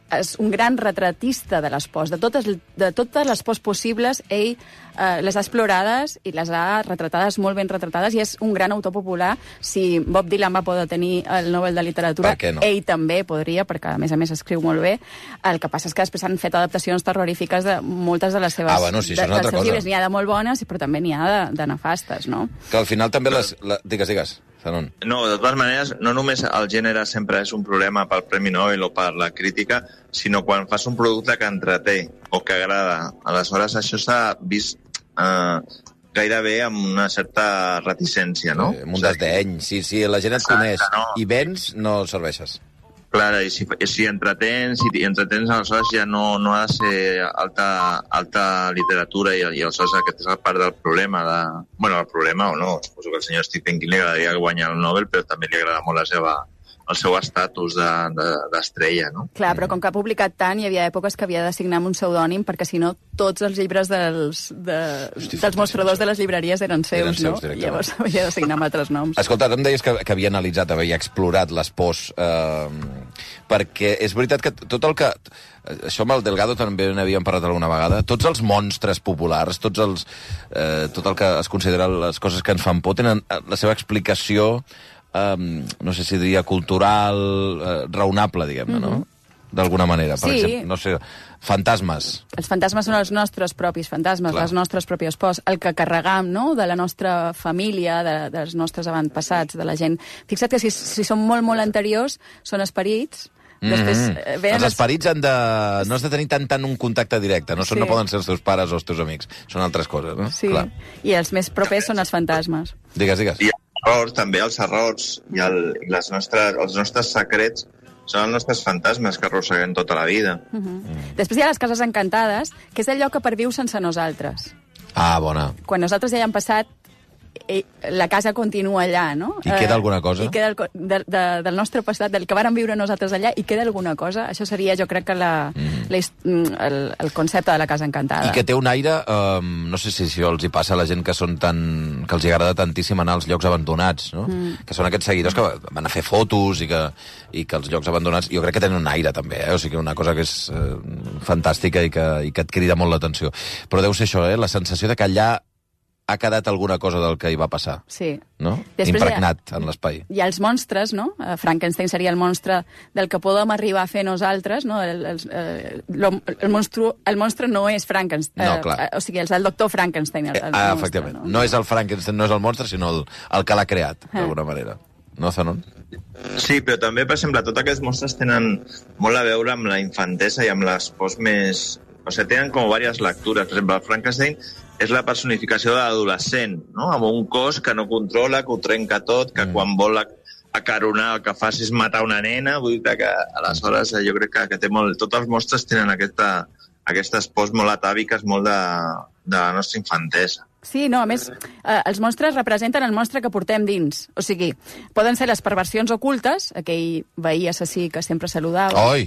és un gran retratista de les pors. De totes, de totes les pors possibles, ell eh, les ha explorades i les ha retratades, molt ben retratades, i és un gran autor popular. Si Bob Dylan va poder tenir el Nobel de Literatura, no? Ell també podria, perquè a més a més escriu molt bé. El que passa és que després han fet adaptacions terrorífiques de moltes de les seves... Ah, bueno, sí, això és una altra cosa. N'hi ha de molt bones, però també n'hi ha de, de nefastes, no? Que al final també les... La... Digues, digues. Zanon. No, de totes maneres, no només el gènere sempre és un problema pel Premi Nobel o per la crítica, sinó quan fas un producte que entreté o que agrada. Aleshores, això s'ha vist eh, gairebé amb una certa reticència, no? Sí, amb un desdeny. Si, si la gent et coneix no. i vens, no serveixes. Clar, i si, si entretens, si entretens, aleshores ja no, no ha de ser alta, alta literatura i, i aleshores aquest és part del problema. De... Bueno, el problema o no, suposo que al senyor Stephen King li agradaria guanyar el Nobel, però també li agrada molt la seva, el seu estatus d'estrella, de, de, no? Clar, però com que ha publicat tant, hi havia èpoques que havia de signar amb un pseudònim, perquè si no, tots els llibres dels, de, Hosti, dels mostradors de les llibreries eren seus, eren seus no? Llavors havia de signar amb altres noms. Escolta, em deies que, que havia analitzat, havia explorat les pors, eh, perquè és veritat que tot el que... Això amb el Delgado també n'havíem parlat alguna vegada. Tots els monstres populars, tots els, eh, tot el que es considera les coses que ens fan por, tenen la seva explicació, Um, no sé si diria cultural, uh, raonable, diguem-ne, mm-hmm. no? D'alguna manera. Per sí. exemple, no sé, fantasmes. Els fantasmes són els nostres propis fantasmes, Clar. les nostres pròpies pors, el que carregam, no?, de la nostra família, de, dels nostres avantpassats, de la gent. Fixa't que si, si són molt, molt anteriors, són esperits. Després, mm-hmm. Els esperits han de... no has de tenir tant, tant un contacte directe, no, sí. no poden ser els teus pares o els teus amics, són altres coses, no? Sí, Clar. I els més propers són els fantasmes. Digues, digues. I errors, també els errors i, el, i les nostres, els nostres secrets són els nostres fantasmes que arrosseguem tota la vida. Uh-huh. Mm. Després hi ha les cases encantades, que és allò que perviu sense nosaltres. Ah, bona. Quan nosaltres ja hi hem passat, la casa continua allà, no? I queda alguna cosa? I queda el, de, de, del nostre passat, del que vàrem viure nosaltres allà, i queda alguna cosa. Això seria, jo crec, que la, mm. la, el, el concepte de la casa encantada. I que té un aire, um, no sé si això els hi passa a la gent que són tan... que els agrada tantíssim anar als llocs abandonats, no? Mm. Que són aquests seguidors que van a fer fotos i que, i que els llocs abandonats, jo crec que tenen un aire també, eh? O sigui, una cosa que és eh, fantàstica i que, i que et crida molt l'atenció. Però deu ser això, eh? La sensació de que allà ha quedat alguna cosa del que hi va passar. Sí. No? Després impregnat ha, en l'espai. Hi ha els monstres, no? Frankenstein seria el monstre del que podem arribar a fer nosaltres, no? El, el, el, el, monstru, el monstre no és Frankenstein. No, clar. Eh, o sigui, és el doctor Frankenstein. El, el ah, monstre, efectivament. No? No és el Frankenstein, no és el monstre, sinó el, el que l'ha creat, ah. d'alguna manera. No, Zanon? Sí, però també, per exemple, tots aquests monstres tenen molt a veure amb la infantesa i amb les pors més... O sigui, tenen com diverses lectures. Per exemple, el Frankenstein és la personificació de l'adolescent, no? Amb un cos que no controla, que ho trenca tot, que mm. quan vol acaronar el que fa és matar una nena, vull dir que aleshores jo crec que, que té molt... Tots els monstres tenen aquesta, aquestes pors molt atàviques, molt de, de la nostra infantesa. Sí, no, a més, eh, els monstres representen el monstre que portem dins. O sigui, poden ser les perversions ocultes, aquell veí assassí que sempre saludava. Oi!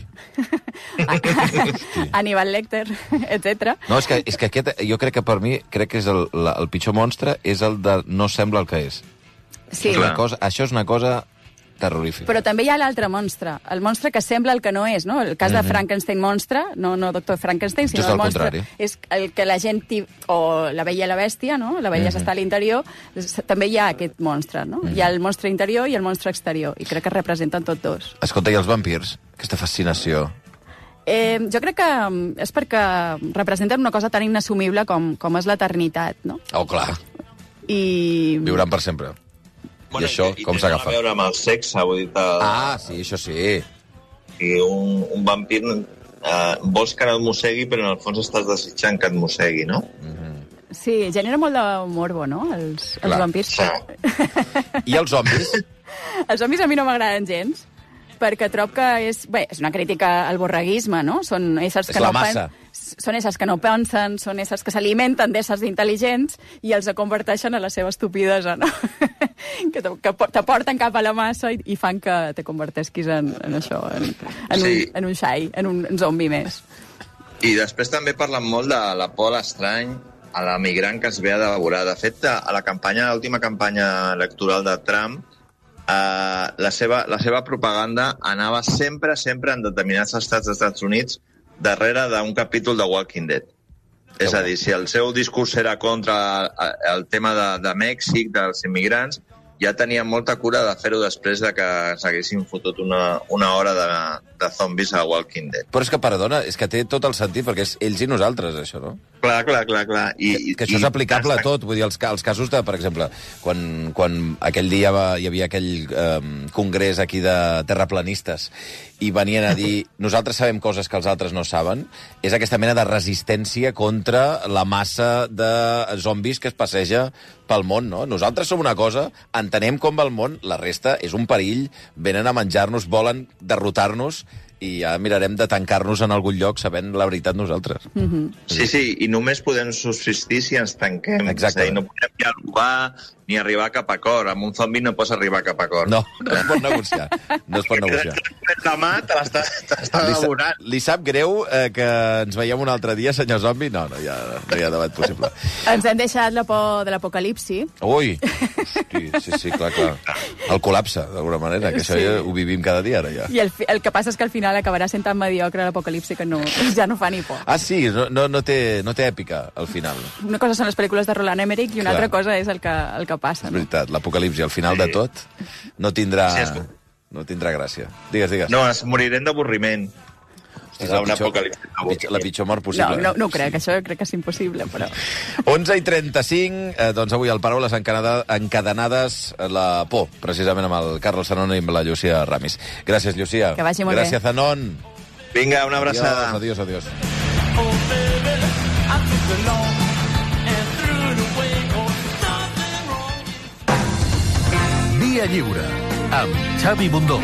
Aníbal Lecter, etcètera. No, és que, és que aquest, jo crec que per mi, crec que és el, la, el pitjor monstre, és el de no sembla el que és. Sí. Això és una cosa, això és una cosa terrorífica. Però també hi ha l'altre monstre, el monstre que sembla el que no és, no? El cas mm-hmm. de Frankenstein monstre, no, no doctor Frankenstein, sinó el, el monstre contrari. És el que la gent, o la Bella i la Bèstia, no? La Bella mm-hmm. està a l'interior, també hi ha aquest monstre, no? Mm-hmm. Hi ha el monstre interior i el monstre exterior, i crec que representen tots dos. Escolta, i els vampirs? Aquesta fascinació... Eh, jo crec que és perquè representen una cosa tan inassumible com, com és l'eternitat, no? Oh, clar. I... Viuran per sempre. Bueno, I això, i, com i s'agafa? I té a veure amb el sexe, vull dir... El... Ah, sí, això sí. I un, un vampir... Eh, vols que no et mossegui, però en el fons estàs desitjant que et mossegui, no? Mm-hmm. Sí, genera molt de morbo, no? Els, els vampirs. Sí. I els zombis? Els zombis a mi no m'agraden gens, perquè trob que és... Bé, és una crítica al borreguisme, no? Són éssers és que la no massa. Pen... Són éssers que no pensen, són éssers que s'alimenten d'éssers intel·ligents i els converteixen a la seva estupidesa, no? que t'aporten cap a la massa i, i fan que te convertesquis en, en això, en, en, sí. un, en un xai, en un zombi més. I després també parlen molt de la por a l'estrany, a la migrant que es ve a devorar. De fet, a la campanya, l'última campanya electoral de Trump, uh, la, seva, la seva propaganda anava sempre, sempre en determinats estats dels Estats Units darrere d'un capítol de Walking Dead. És a dir, si el seu discurs era contra el tema de, de Mèxic, dels immigrants, ja tenien molta cura de fer-ho després de que s'haguessin fotut una, una hora de, de zombis a Walking Dead. Però és que, perdona, és que té tot el sentit, perquè és ells i nosaltres, això, no? Clar, clar, clar, clar. I, que, que això és aplicable a tot, vull dir, els, els casos de, per exemple, quan, quan aquell dia va, hi havia aquell eh, congrés aquí de terraplanistes i venien a dir, nosaltres sabem coses que els altres no saben, és aquesta mena de resistència contra la massa de zombis que es passeja pel món, no? Nosaltres som una cosa, entenem com va el món, la resta és un perill, venen a menjar-nos, volen derrotar-nos, i ja mirarem de tancar-nos en algun lloc sabent la veritat nosaltres. Mm-hmm. Sí, sí, i només podem subsistir si ens tanquem. Exacte. És a dir, no podem dialogar ni arribar a cap acord. Amb un zombi no pots arribar a cap acord. No, no es pot negociar. No es pot negociar. Demà te l'està devorant. Li sap greu eh, que ens veiem un altre dia, senyor zombi? No, no hi ha, no hi ha debat possible. Ens hem deixat la por de l'apocalipsi. Ui! Hosti, sí, sí, clar, clar. El col·lapse, d'alguna manera, que això Sí. ja ho vivim cada dia, ara ja. I el, fi- el que passa és que al final acabarà sent tan mediocre l'apocalipsi que no, ja no fa ni por. Ah, sí, no, no, no, té, no té èpica, al final. Una cosa són les pel·lícules de Roland Emmerich i una Clar. altra cosa és el que, el que passa. És No? veritat, l'apocalipsi, al final de tot, no tindrà, no tindrà gràcia. Digues, digues. No, ens morirem d'avorriment. És la pitjor, pitjor, la pitjor mort possible. No, no, no ho crec, això crec que és impossible, però... onze i trenta-cinc, eh, doncs avui al Paraules encadenada, encadenades, la por, precisament amb el Carles Zanon i amb la Llucia Ramis. Gràcies, Llucia. Que vagi molt Gràcies, bé. Zanon. Vinga, una abraçada. Adiós, adiós, adiós. Via Lliure, amb Xavi Bundó.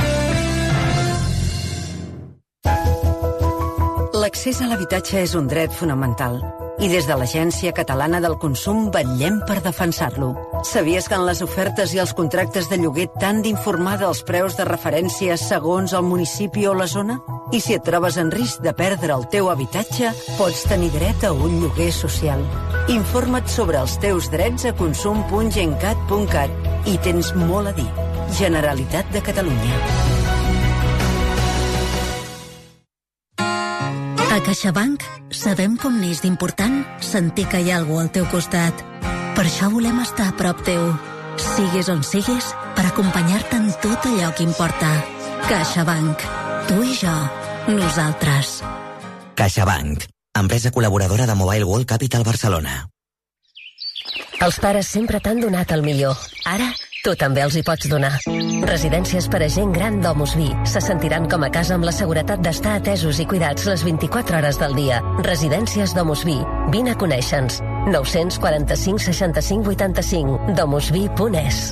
L'accés a l'habitatge és un dret fonamental i des de l'Agència Catalana del Consum vetllem per defensar-lo. Sabies que en les ofertes i els contractes de lloguer t'han d'informar dels preus de referència segons el municipi o la zona? I si et trobes en risc de perdre el teu habitatge, pots tenir dret a un lloguer social. Informa't sobre els teus drets a consum punt gencat punt cat i tens molt a dir. Generalitat de Catalunya. A CaixaBank sabem com n'és d'important sentir que hi ha algú al teu costat. Per això volem estar a prop teu, siguis on siguis, per acompanyar-te en tot allò que importa. CaixaBank. Tu i jo. Nosaltres. CaixaBank. Empresa col·laboradora de Mobile World Capital Barcelona. Els pares sempre t'han donat el millor. Ara, tu també els hi pots donar. Residències per a gent gran d'Omus Vi. Se sentiran com a casa amb la seguretat d'estar atesos i cuidats les vint-i-quatre hores del dia. Residències d'Omus Vi. Vine a conèixer-nos. nou quatre cinc seixanta-cinc vuitanta-cinc. domusvi punt es.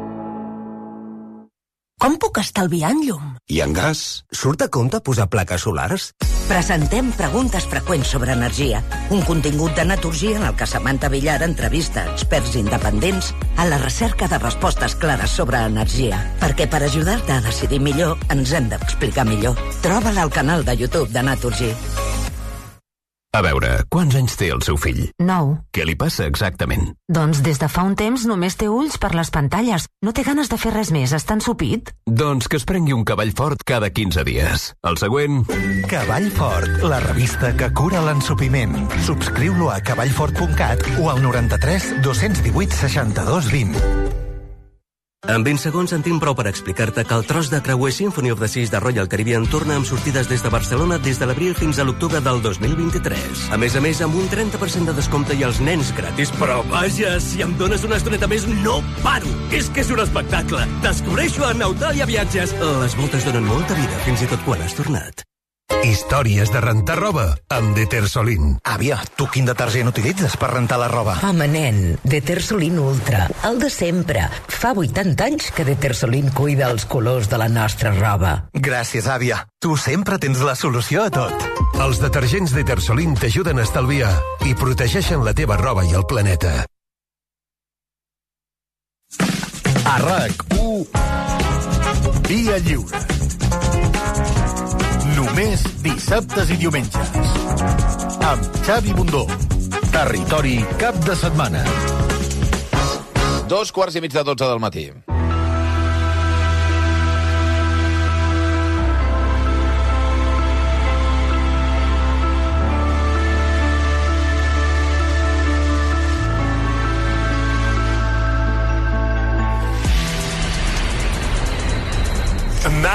Com puc estalviar en llum? I en gas? Surt a compte posar plaques solars? Presentem preguntes freqüents sobre energia. Un contingut de Naturgy en el que Samantha Villar entrevista experts independents a la recerca de respostes clares sobre energia. Perquè per ajudar-te a decidir millor, ens hem d'explicar millor. Troba-la al canal de YouTube de Naturgy. A veure, quants anys té el seu fill? Nou. Què li passa exactament? Doncs des de fa un temps només té ulls per les pantalles. No té ganes de fer res més, està ensupit. Doncs que es prengui un cavall fort cada quinze dies. El següent... Cavall Fort, la revista que cura l'ensupiment. Subscriu-lo a cavallfort punt cat o al noranta-tres dos divuit seixanta-dos vint. En vint segons en tinc prou per explicar-te que el tros de creuer Symphony of the Seas de Royal Caribbean torna amb sortides des de Barcelona des de l'abril fins a l'octubre del dos mil vint-i-tres. A més a més, amb un trenta per cent de descompte i els nens gratis. Però vaja, si em dones una estoneta més, no paro! És que és un espectacle! Descobreixo a Nautalia Viatges! Les voltes donen molta vida, fins i tot quan has tornat. Històries de rentar roba amb Detersolin. Àvia, tu quin detergent utilitzes per rentar la roba? Home, nen, Detersolin Ultra, el de sempre. Fa vuitanta anys que Detersolin cuida els colors de la nostra roba. Gràcies, àvia. Tu sempre tens la solució a tot. Els detergents Detersolin t'ajuden a estalviar i protegeixen la teva roba i el planeta. A RAC u, Via Lliure. Només dissabtes i diumenges. Amb Xavi Bundó. Territori cap de setmana. Dos quarts i mig de dotze del matí.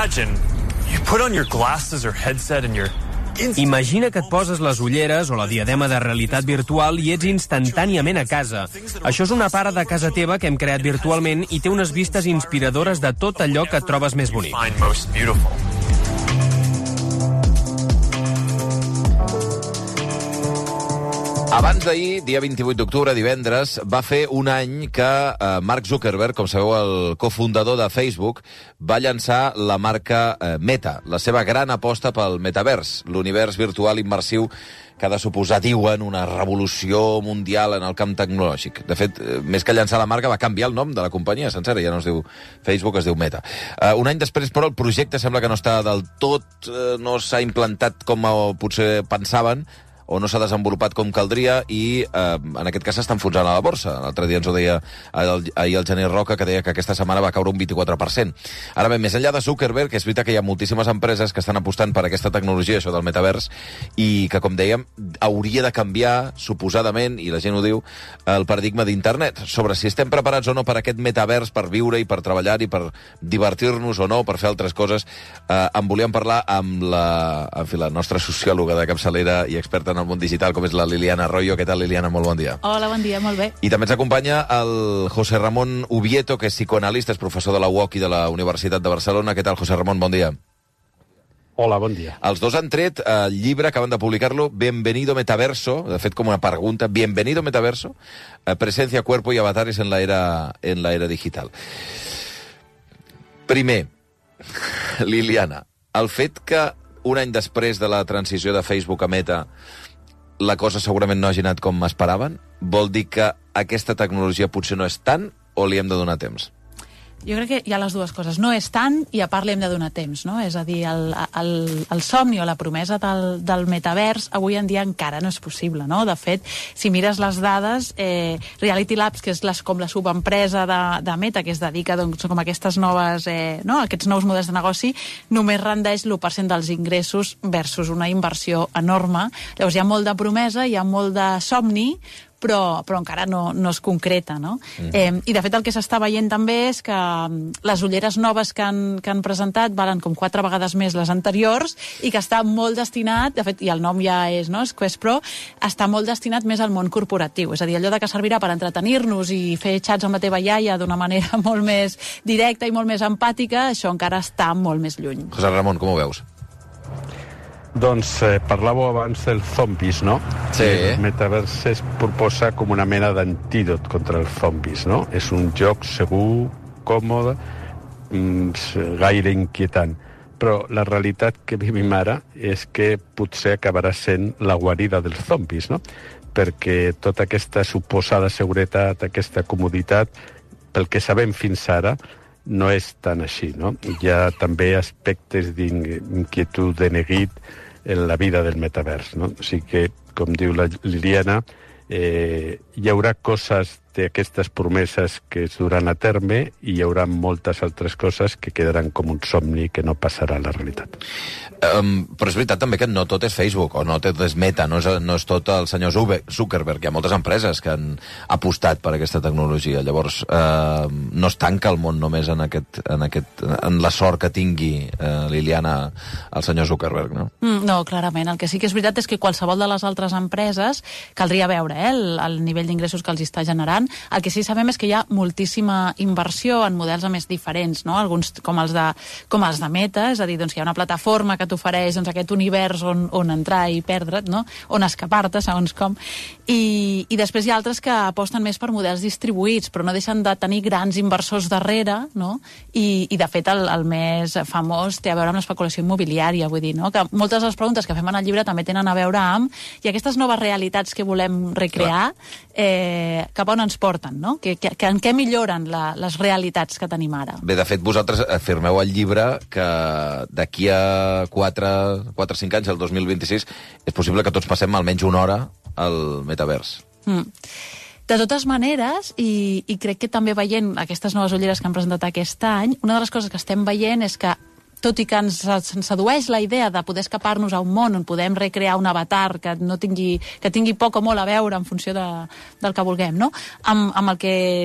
imagine you put on your glasses or headset and you're Imagina que et poses les ulleres o la diadema de realitat virtual i ets instantàniament a casa. Això és una part de casa teva que hem creat virtualment i té unes vistes inspiradores de tot allò que et trobes més bonic. Abans d'ahir, dia vint-i-vuit d'octubre, divendres, va fer un any que eh, Mark Zuckerberg, com sabeu, el cofundador de Facebook, va llançar la marca eh, Meta, la seva gran aposta pel metavers, l'univers virtual immersiu que ha de suposar, diuen, una revolució mundial en el camp tecnològic. De fet, eh, més que llançar la marca, va canviar el nom de la companyia sencera, ja no es diu Facebook, es diu Meta. Eh, un any després, però, el projecte sembla que no està del tot, eh, no s'ha implantat com eh, potser pensaven, o no s'ha desenvolupat com caldria i eh, en aquest cas s'està enfonsant a la borsa. L'altre dia ens ho deia el, ahir el Genís Roca, que deia que aquesta setmana va caure un vint-i-quatre per cent. Ara bé, més enllà de Zuckerberg, és veritat que hi ha moltíssimes empreses que estan apostant per aquesta tecnologia, això del metavers, i que, com dèiem, hauria de canviar, suposadament, i la gent ho diu, el paradigma d'internet, sobre si estem preparats o no per aquest metavers, per viure i per treballar i per divertir-nos o no, per fer altres coses. Eh, en volíem parlar amb la, en fi, la nostra sociòloga de capçalera i experta en el món digital, com és la Liliana Arroyo. Què tal, Liliana? Molt bon dia. Hola, bon dia, molt bé. I també ens acompanya el José Ramón Ubieto, que és psicoanalista, és professor de la U O C i de la Universitat de Barcelona. Què tal, José Ramón? Bon dia. Hola, bon dia. Els dos han tret el llibre, acaben de publicar-lo, Bienvenido Metaverso, de fet com una pregunta, Bienvenido Metaverso, presencia, cuerpo y avatares en la era, en la era digital. Primer, Liliana, el fet que un any després de la transició de Facebook a Meta la cosa segurament no hagi anat com esperaven, vol dir que aquesta tecnologia potser no és tant o li hem de donar temps? Jo crec que hi ha les dues coses. No és tant i a part li hem de donar temps, no? És a dir, el, el, el somni o la promesa del, del metavers avui en dia encara no és possible, no? De fet, si mires les dades, eh, Reality Labs, que és les, com la subempresa de, de Meta, que es dedica doncs, com a aquestes noves, eh, no? aquests nous models de negoci, només rendeix l'u per cent dels ingressos versus una inversió enorme. Llavors hi ha molt de promesa, hi ha molt de somni, però, però encara no, no es concreta, no? Mm. Eh, I, de fet, el que s'està veient també és que les ulleres noves que han, que han presentat valen com quatre vegades més les anteriors i que està molt destinat, de fet, i el nom ja és, no?, és Quest Pro, està molt destinat més al món corporatiu. És a dir, allò de que servirà per entretenir-nos i fer xats amb la teva iaia d'una manera molt més directa i molt més empàtica, això encara està molt més lluny. José Ramón, com ho veus? Doncs eh, parlàveu abans dels zombis, no? Sí. El metavers es proposa com una mena d'antídot contra els zombis, no? És un joc segur, còmode, mm, gaire inquietant. Però la realitat que vivim ara és que potser acabarà sent la guarida dels zombis, no? Perquè tota aquesta suposada seguretat, aquesta comoditat, pel que sabem fins ara, no és tan així, no? Hi ha també aspectes d'inquietud, de neguit en la vida del metavers, no? O sigui que, com diu la Liliana, eh, hi haurà coses d'aquestes promeses que es duran a terme i hi haurà moltes altres coses que quedaran com un somni que no passarà a la realitat. Um, però és veritat també que no tot és Facebook o no tot és Meta, no és, no és tot el senyor Zuckerberg. Hi ha moltes empreses que han apostat per aquesta tecnologia. Llavors, uh, no es tanca el món només en, aquest, en, aquest, en la sort que tingui uh, Liliana, el senyor Zuckerberg, no? Mm, no, clarament. El que sí que és veritat és que qualsevol de les altres empreses caldria veure eh, el, el nivell d'ingressos que els està generant. El que sí que sabem és que hi ha moltíssima inversió en models a més diferents, no? Alguns com els de, com els de Meta, és a dir, doncs, hi ha una plataforma que t'ofereix doncs, aquest univers on, on entrar i perdre't, no? On escapar-te, segons com. I, I després hi ha altres que aposten més per models distribuïts, però no deixen de tenir grans inversors darrere, no? I, i de fet, el, el més famós té a veure amb l'especulació immobiliària, vull dir, no? Que moltes de les preguntes que fem en el llibre també tenen a veure amb i aquestes noves realitats que volem recrear, eh, cap on ens porten, no? Que, que, que en què milloren la, les realitats que tenim ara. Bé, de fet, vosaltres afirmeu al llibre que d'aquí a quatre o cinc anys, el dos mil vint-i-sis, és possible que tots passem almenys una hora al metavers. Mm. De totes maneres, i, i crec que també veient aquestes noves ulleres que han presentat aquest any, una de les coses que estem veient és que tot i que ens, ens sedueix la idea de poder escapar-nos a un món on podem recrear un avatar que no tingui, que tingui poc o molt a veure en funció de, del que vulguem, no? Amb, amb el que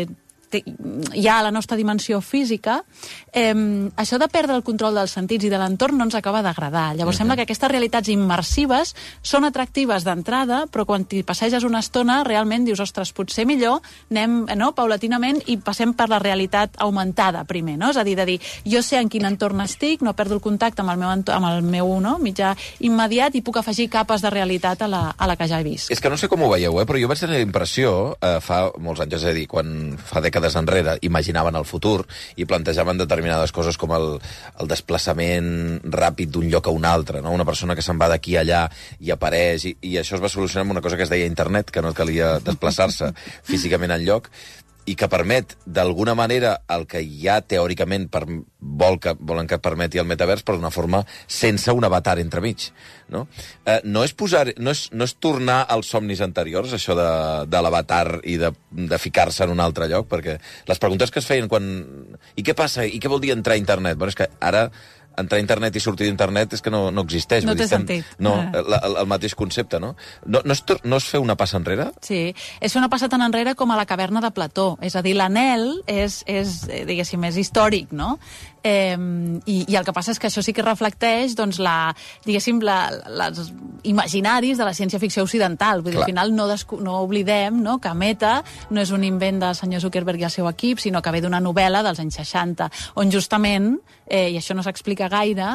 hi ha la nostra dimensió física, eh, això de perdre el control dels sentits i de l'entorn no ens acaba d'agradar. Llavors uh-huh. sembla que aquestes realitats immersives són atractives d'entrada, però quan t'hi passeges una estona realment dius, ostres, potser millor anem no, paulatinament i passem per la realitat augmentada primer, no? És a dir, de dir, jo sé en quin entorn estic, no perdo el contacte amb el meu, entorn, amb el meu no, mitjà immediat i puc afegir capes de realitat a la, a la que ja he vist. És que no sé com ho veieu, eh, però jo vaig tenir la impressió, eh, fa molts anys, és a dir, quan fa dècades enrere imaginaven el futur i plantejaven determinades coses com el, el desplaçament ràpid d'un lloc a un altre, no? Una persona que se'n va d'aquí a allà i apareix, i, i això es va solucionar amb una cosa que es deia internet, que no calia desplaçar-se físicament al lloc, i que permet, d'alguna manera, el que ja teòricament per, vol que, volen que permeti el metavers, però d'una forma sense un avatar entremig. No, eh, no, és, posar, no, és, no és tornar als somnis anteriors, això de, de l'avatar i de, de ficar-se en un altre lloc, perquè les preguntes que es feien quan... I què passa? I què vol dir entrar a internet? Bueno, és que ara entrar a internet i sortir d'internet és que no, no existeix. No té estem, sentit. No, el, el mateix concepte, no? No, no, és, no és fer una passa enrere? Sí, és fer una passa tan enrere com a la caverna de Plató. És a dir, l'anhel és, és, diguéssim, és històric, no? Eh, i, i el que passa és que això sí que reflecteix doncs, la, diguéssim, la, les imaginaris de la ciència-ficció occidental. Vull dir, al final no, descu- no oblidem no, que Meta no és un invent del senyor Zuckerberg i el seu equip, sinó que ve d'una novel·la dels anys seixanta, on justament, eh, i això no s'explica gaire,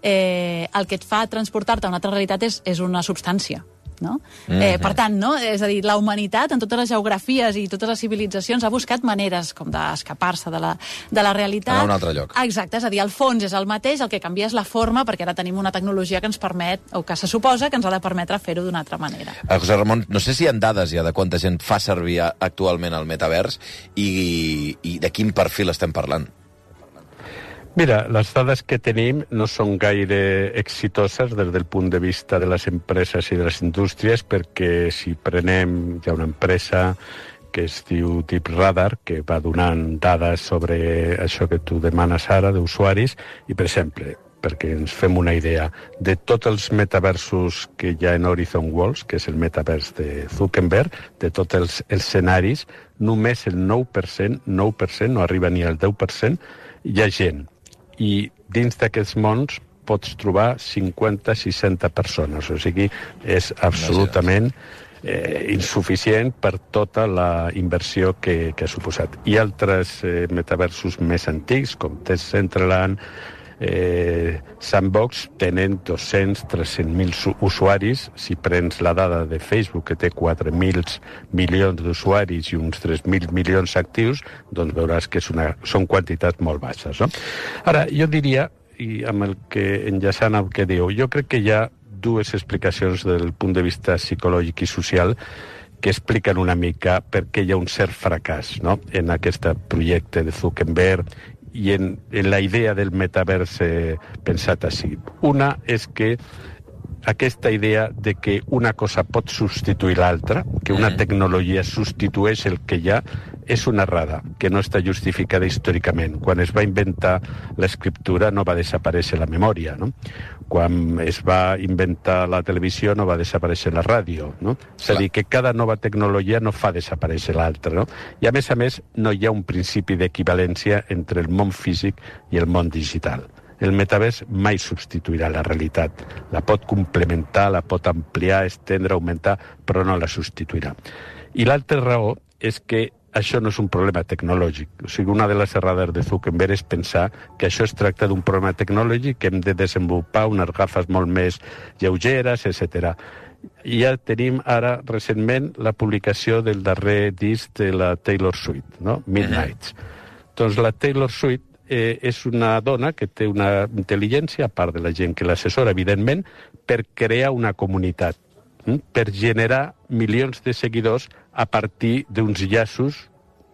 eh, el que et fa transportar-te a una altra realitat és, és una substància. No? Mm-hmm. eh, per tant, no? És a dir, la humanitat en totes les geografies i totes les civilitzacions ha buscat maneres com d'escapar-se de la, de la realitat. Anar a un altre lloc. Exacte, és a dir, el fons és el mateix, el que canvia és la forma, perquè ara tenim una tecnologia que ens permet, o que se suposa que ens ha de permetre fer-ho d'una altra manera. Eh, José Ramon, no sé si hi ha dades ja de quanta gent fa servir actualment el metavers i, i de quin perfil estem parlant. Mira, les dades que tenim no són gaire exitoses des del punt de vista de les empreses i de les indústries, perquè si prenem, hi ha una empresa que es diu Deep Radar, que va donant dades sobre això que tu demanes ara, d'usuaris, i, per exemple, perquè ens fem una idea, de tots els metaversos que hi ha en Horizon Worlds, que és el metavers de Zuckerberg, de tots els escenaris, només el nou per cent, nou per cent, no arriba ni al deu per cent, hi ha gent. I dins d'aquests mons pots trobar cinquanta a seixanta persones, o sigui, és absolutament eh, insuficient per tota la inversió que, que ha suposat. Hi ha altres eh, metaversos més antics, com Decentraland, eh, Sandbox, tenen dos-cents a tres-cents mil usuaris. Si prens la dada de Facebook, que té quatre mil milions d'usuaris i uns tres mil milions actius, doncs veuràs que és una, són quantitats molt baixes. No? Ara, jo diria, i amb el que enllaçant el que diu, jo crec que hi ha dues explicacions del punt de vista psicològic i social que expliquen una mica per què hi ha un cert fracàs, no?, en aquest projecte de Zuckerberg i en, en la idea del metavers eh, pensat així. Una és que aquesta idea de que una cosa pot substituir l'altra, que una tecnologia substitueix el que hi ha, és una errada, que no està justificada històricament. Quan es va inventar l'escriptura no va desaparèixer la memòria, no? Quan es va inventar la televisió no va desaparèixer la ràdio, no? És a dir, que cada nova tecnologia no fa desaparèixer l'altra, no? I a més a més no hi ha un principi d'equivalència entre el món físic i el món digital. El metavers mai substituirà la realitat. La pot complementar, la pot ampliar, estendre, augmentar, però no la substituirà. I l'altra raó és que això no és un problema tecnològic. O sigui, una de les errades de Zuckerberg és pensar que això es tracta d'un problema tecnològic, que hem de desenvolupar unes gafes molt més lleugeres, etcètera. I ja tenim ara, recentment, la publicació del darrer disc de la Taylor Swift, no? Midnights. Doncs la Taylor Swift eh, és una dona que té una intel·ligència, a part de la gent que l'assessora, evidentment, per crear una comunitat, hm? per generar milions de seguidors a partir d'uns llaços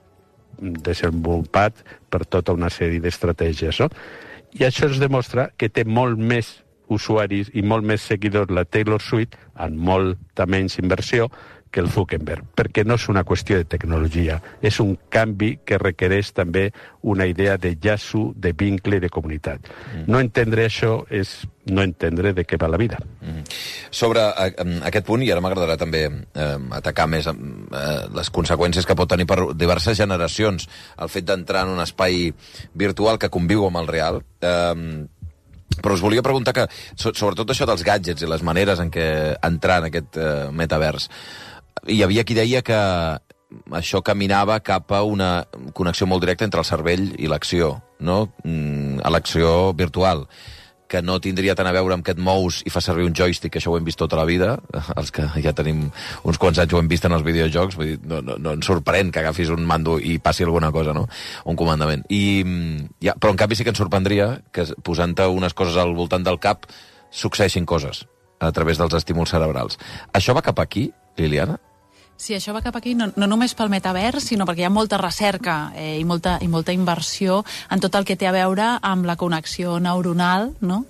desenvolupats per tota una sèrie d'estratègies, no? I això es demostra que té molt més usuaris i molt més seguidors la Taylor Swift, amb molta menys inversió, que el Zuckerberg, perquè no és una qüestió de tecnologia, és un canvi que requereix també una idea de llaço, de vincle i de comunitat. Mm. No entendre això és no entendre de què va la vida. Mm. Sobre a, a, aquest punt, i ara m'agradarà també eh, atacar més eh, les conseqüències que pot tenir per diverses generacions el fet d'entrar en un espai virtual que conviu amb el real, eh, però us volia preguntar que, sobretot això dels gadgets i les maneres en què entrar en aquest eh, metavers, hi havia qui deia que això caminava cap a una connexió molt directa entre el cervell i l'acció, no? Mm, a l'acció virtual, que no tindria tant a veure amb que et mous i fa servir un joystick, que això ho hem vist tota la vida, els que ja tenim uns quants anys ho hem vist en els videojocs, vull dir, no, no, no ens sorprèn que agafis un mando i passi alguna cosa, no? Un comandament. I, ja, però en canvi sí que ens sorprendria que posant-te unes coses al voltant del cap succeeixin coses a través dels estímuls cerebrals. Això va cap aquí, Liliana? Sí, això va cap aquí, no, no només pel metavers, sinó perquè hi ha molta recerca eh, i, molta, i molta inversió en tot el que té a veure amb la connexió neuronal, no?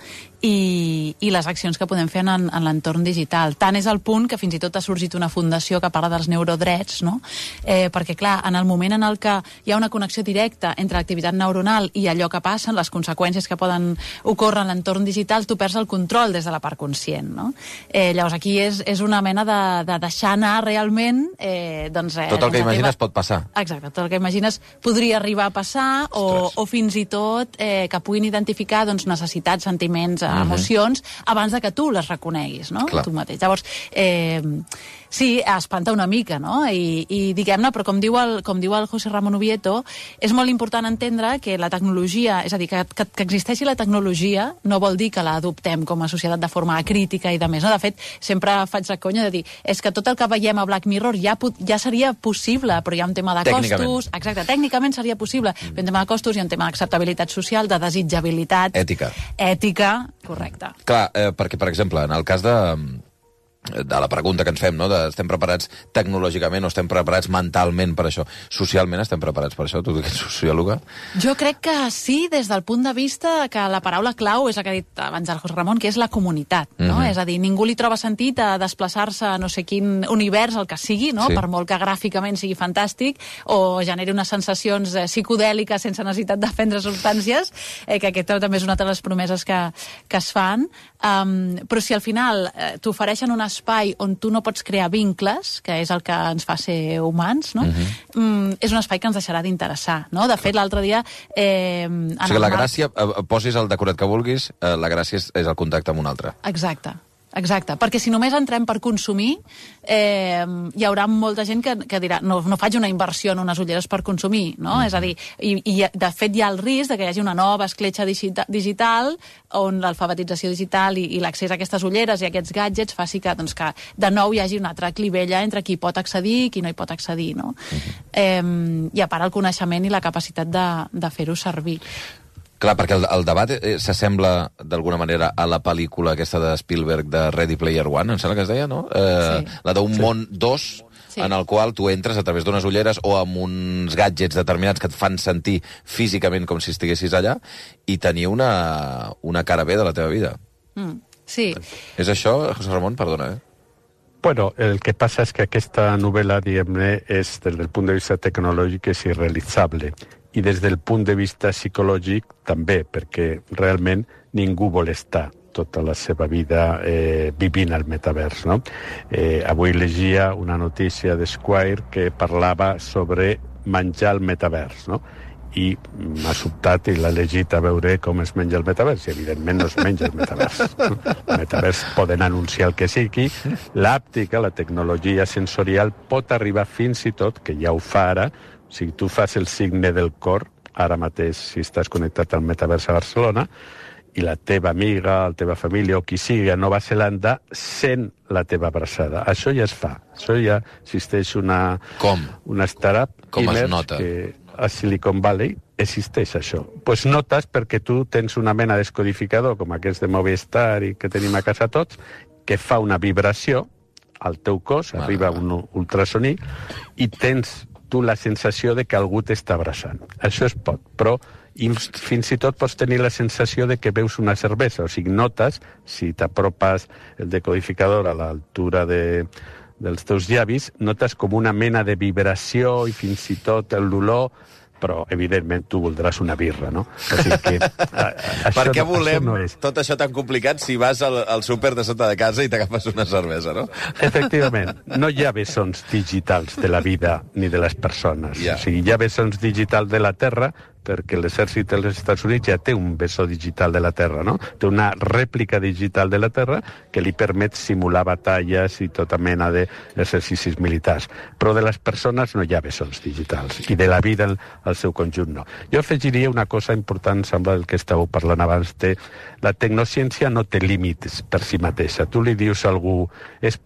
I, i les accions que podem fer en, en l'entorn digital. Tant és el punt que fins i tot ha sorgit una fundació que parla dels neurodrets, no? Eh, perquè, clar, en el moment en el que hi ha una connexió directa entre l'activitat neuronal i allò que passa, les conseqüències que poden ocórrer en l'entorn digital, tu perds el control des de la part conscient, no? Eh, llavors, aquí és, és una mena de, de deixar anar realment... Eh, doncs, eh, tot el que imagines teva... pot passar. Exacte, tot el que imagines podria arribar a passar o, o fins i tot eh, que puguin identificar doncs, necessitats, sentiments, emocions, abans de que tu les reconeguis, no? Clar. Tu mateix. Llavors, eh, sí, espanta una mica, no? I, i diguem-ne, però com diu, el, com diu el José Ramón Ubieto, és molt important entendre que la tecnologia, és a dir, que, que, que existeixi la tecnologia no vol dir que la adoptem com a societat de forma crítica i de més, no? De fet, sempre faig la conya de dir, és que tot el que veiem a Black Mirror ja, ja seria possible, però hi ha un tema de costos... Exacte, tècnicament seria possible, mm. però hi ha un tema de costos, hi ha un tema d'acceptabilitat social, de desitjabilitat... Ètica. Ètica, correcte. Clar, eh, perquè, per exemple, en el cas de... de la pregunta que ens fem, no? De, estem preparats tecnològicament o estem preparats mentalment per això? Socialment estem preparats per això? Tu que ets sociòloga? Jo crec que sí, des del punt de vista que la paraula clau és la que ha dit abans el José Ramon, que és la comunitat, no? Mm-hmm. És a dir, ningú li troba sentit a desplaçar-se a no sé quin univers, el que sigui, no? Sí. Per molt que gràficament sigui fantàstic o generi unes sensacions eh, psicodèliques sense necessitat de prendre substàncies, eh, que aquesta també és una de les promeses que, que es fan. Um, però si al final eh, t'ofereixen un espai on tu no pots crear vincles, que és el que ens fa ser humans, no? Uh-huh. mm, és un espai que ens deixarà d'interessar, no? De fet, l'altre dia... Eh, o sigui, la gràcia, eh, posis el decorat que vulguis, eh, la gràcia és, és el contacte amb un altre. Exacte. Exacte, perquè si només entrem per consumir, eh, hi haurà molta gent que, que dirà no, no faig una inversió en unes ulleres per consumir, no? Mm. És a dir, i, i de fet hi ha el risc de que hi hagi una nova escletxa digita, digital on l'alfabetització digital i, i l'accés a aquestes ulleres i a aquests gadgets faci que, doncs, que de nou hi hagi una altra clivella entre qui pot accedir i qui no hi pot accedir, no? Mm-hmm. Eh, I a part el coneixement i la capacitat de, de fer-ho servir. Clar, perquè el, el debat eh, s'assembla d'alguna manera a la pel·lícula aquesta de Spielberg de Ready Player One, em sembla que es deia, no? Eh, sí. La d'un sí. món dos, sí. en el qual tu entres a través d'unes ulleres o amb uns gadgets determinats que et fan sentir físicament com si estiguessis allà i tenir una, una cara bé de la teva vida. Mm, sí. És això, José Ramón? Perdona, eh? Bueno, el que passa és que aquesta novel·la, diguem-ne, és, des del punt de vista tecnològic, és irrealitzable. I des del punt de vista psicològic també, perquè realment ningú vol estar tota la seva vida eh, vivint al metavers, no? Eh, avui llegia una notícia d'Esquire que parlava sobre menjar al metavers, no? I m'ha sobtat i l'ha llegit a veure com es menja el metavers, i evidentment no es menja el metavers. No? El metavers poden anunciar el que sigui, l'àptica, la tecnologia sensorial, pot arribar fins i tot, que ja ho fa ara, si tu fas el signe del cor, ara mateix, si estàs connectat al metavers a Barcelona, i la teva amiga, la teva família o qui sigui a Nova Zelanda sent la teva abraçada. Això ja es fa. Això ja existeix una... Com? Una startup. Com es nota? Que a Silicon Valley existeix això. Doncs pues notes perquè tu tens una mena descodificador, com aquest de Movistar i que tenim a casa tots, que fa una vibració al teu cos, vale, arriba un ultrasoní, i tens tu la sensació de que algú t'està abraçant. Això es pot, però i fins i tot pots tenir la sensació de que veus una cervesa, o sigui, notes, si t'apropes el decodificador a l'altura de, dels teus llavis, notes com una mena de vibració i fins i tot el dolor, però, evidentment, tu voldràs una birra, no? O sigui que... A, a, per què no, volem no és. tot això tan complicat si vas al, al súper de sota de casa i t'agafes una cervesa, no? Efectivament. No hi ha bessons digitals de la vida ni de les persones. Yeah. O sigui, hi ha bessons digitals de la Terra, perquè l'exèrcit dels Estats Units ja té un bessó digital de la Terra, no? Té una rèplica digital de la Terra que li permet simular batalles i tota mena d'exercicis militars. Però de les persones no hi ha bessons digitals, i de la vida al, al seu conjunt no. Jo afegiria una cosa important, sembla el que estàveu parlant abans, de la tecnociència no té límits per si mateixa. Tu li dius a algú, es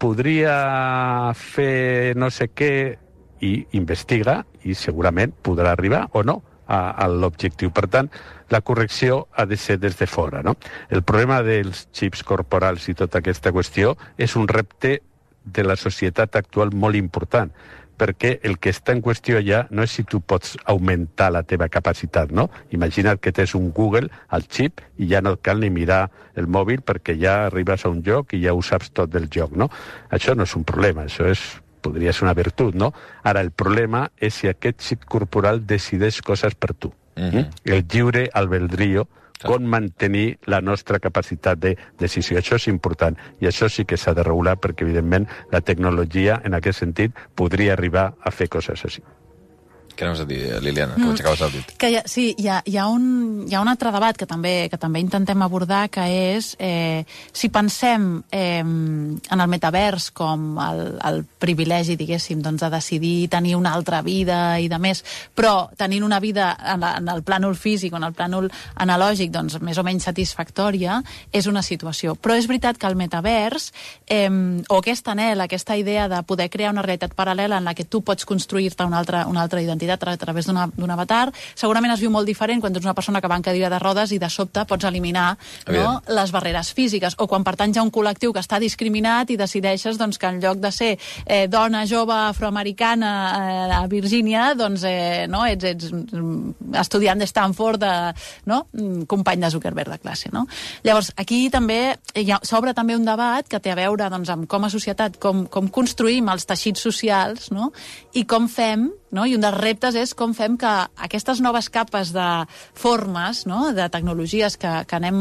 podria fer no sé què, i investiga, i segurament podrà arribar o no a, a l'objectiu. Per tant, la correcció ha de ser des de fora, no? El problema dels xips corporals i tota aquesta qüestió és un repte de la societat actual molt important, perquè el que està en qüestió ja no és si tu pots augmentar la teva capacitat, no? Imagina't que tens un Google al xip i ja no et cal ni mirar el mòbil perquè ja arribes a un lloc i ja ho saps tot del lloc, no? Això no és un problema, això és podria ser una virtut, no? Ara, el problema és si aquest xip corporal decideix coses per tu. Mm-hmm. El lliure albedrío, com mantenir la nostra capacitat de decisió. Això és important, i això sí que s'ha de regular, perquè, evidentment, la tecnologia, en aquest sentit, podria arribar a fer coses així. Què anaves a dir, Liliana? Que ho aixecaves el dit. Que hi ha, sí, hi ha, hi, ha un, hi ha un altre debat que també, que també intentem abordar, que és eh, si pensem eh, en el metavers com el, el privilegi, diguéssim, doncs, de decidir tenir una altra vida i de més, però tenint una vida en, la, en el plànol físic o en el plànol analògic, doncs, més o menys satisfactòria, és una situació. Però és veritat que el metavers, eh, o aquest anhel, aquesta idea de poder crear una realitat paral·lela en la que tu pots construir-te una altra, una altra identitat a través d'un avatar, segurament es viu molt diferent quan ets una persona que va en cadira de rodes i de sobte pots eliminar, no, les barreres físiques, o quan pertanys a un col·lectiu que està discriminat i decideixes, doncs, que en lloc de ser eh, dona jove afroamericana eh, a Virgínia, doncs eh, no, ets, ets estudiant de Stanford, de, no, company de Zuckerberg de classe, no? Llavors, aquí també s'obre també un debat que té a veure, doncs, amb com a societat, com, com construïm els teixits socials, no? I com fem, no? I un dels reptes és com fem que aquestes noves capes de formes, no? De tecnologies que, que anem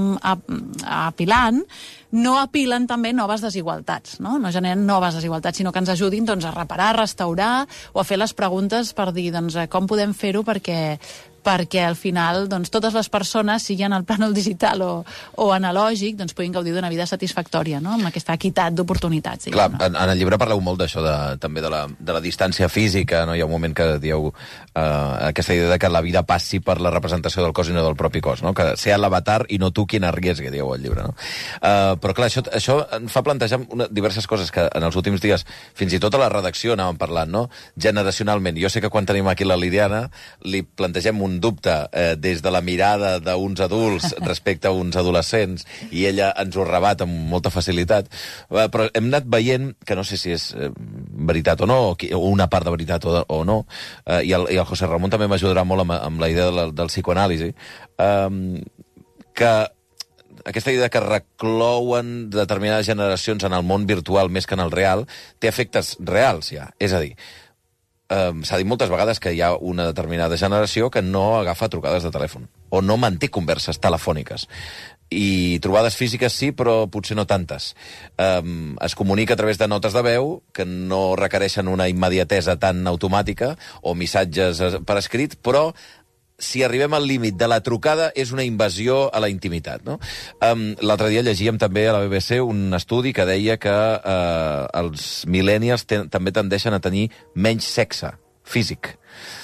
apilant, no apilen també noves desigualtats, no? No generen noves desigualtats, sinó que ens ajudin, doncs, a reparar, a restaurar o a fer les preguntes per dir, doncs, com podem fer-ho perquè perquè al final, doncs, totes les persones, sigui en el plànol digital o, o analògic, doncs, puguin gaudir d'una vida satisfactòria, no? Amb aquesta equitat d'oportunitats. Clar, en, en el llibre parleu molt d'això, de, també de la, de la distància física, no? Hi ha un moment que dieu eh, aquesta idea de que la vida passi per la representació del cos i no del propi cos, no? Que sea l'avatar i no tu qui n'arriesgui, dieu al llibre, no? Eh, però clar, això, això em fa plantejar una, diverses coses que en els últims dies, fins i tot a la redacció anàvem parlant, no? Generacionalment. Jo sé que quan tenim aquí la Liliana li plantegem un dubte eh, des de la mirada d'uns adults respecte a uns adolescents, i ella ens ho rebat amb molta facilitat, eh, però hem anat veient, que no sé si és eh, veritat o no, o, o una part de veritat o, o no, eh, i, el, i el José Ramon també m'ajudarà molt amb, amb la idea de la, del psicoanàlisi, eh, que aquesta idea que reclouen determinades generacions en el món virtual més que en el real, té efectes reals ja. És a dir, Um, s'ha dit moltes vegades que hi ha una determinada generació que no agafa trucades de telèfon o no manté converses telefòniques. I trobades físiques sí, però potser no tantes. Um, es comunica a través de notes de veu que no requereixen una immediatesa tan automàtica o missatges per escrit, però si arribem al límit de la trucada és una invasió a la intimitat, no? Um, l'altre dia llegíem també a la B B C un estudi que deia que uh, els millennials ten, també tendeixen a tenir menys sexe físic.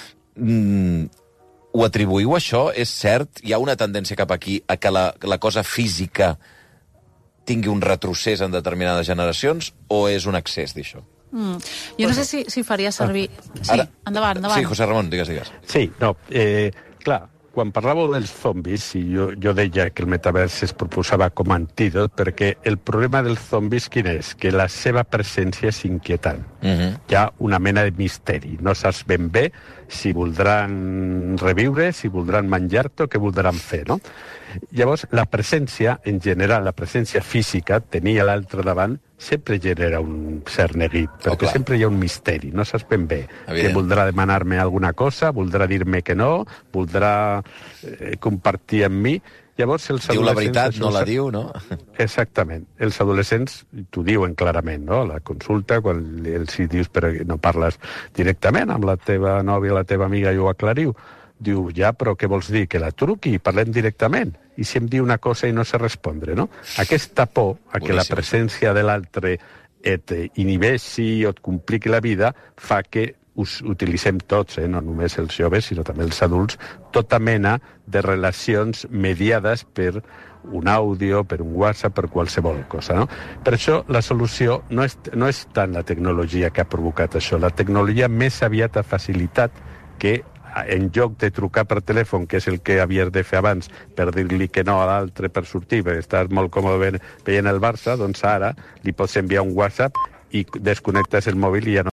Mm, ho atribuïu a això? És cert? Hi ha una tendència cap aquí a que la, la cosa física tingui un retrocés en determinades generacions, o és un excés d'això? Mm. Jo no sé si, si faria servir... Sí, Ara, endavant, endavant. Sí, José Ramon, digues, digues. Sí, no, eh, clar, quan parlàveu dels zombis, i jo, jo deia que el metavers es proposava com a antídot, perquè el problema dels zombis quin és? Que la seva presència és inquietant. Uh-huh. Hi ha una mena de misteri. No saps ben bé si voldran reviure, si voldran menjar-te o què voldran fer, no? Llavors, la presència, en general, la presència física, tenir l'altre davant, sempre genera un cert neguit, perquè oh, sempre hi ha un misteri, no saps ben bé. Evident. Que voldrà demanar-me alguna cosa, voldrà dir-me que no, voldrà eh, compartir amb mi. Llavors, els diu la veritat, no la diu, no? Exactament. Els adolescents t'ho diuen clarament, no? La consulta, quan els hi dius però no parles directament amb la teva nòvia, la teva amiga, i ho aclariu. Diu, ja, però què vols dir? Que la truqui i parlem directament. I si em diu una cosa i no sé respondre, no? Aquesta por a que la presència de l'altre et inhibeixi o et compliqui la vida fa que us utilitzem tots, eh? No només els joves, sinó també els adults, tota mena de relacions mediades per un àudio, per un WhatsApp, per qualsevol cosa, no? Per això la solució no és, no és tant la tecnologia que ha provocat això. La tecnologia més aviat ha facilitat que en lloc de trucar per telèfon, que és el que havies de fer abans per dir-li que no a l'altre per sortir, perquè estàs molt còmode veient el Barça, doncs ara li pots enviar un WhatsApp i desconnectes el mòbil i ja no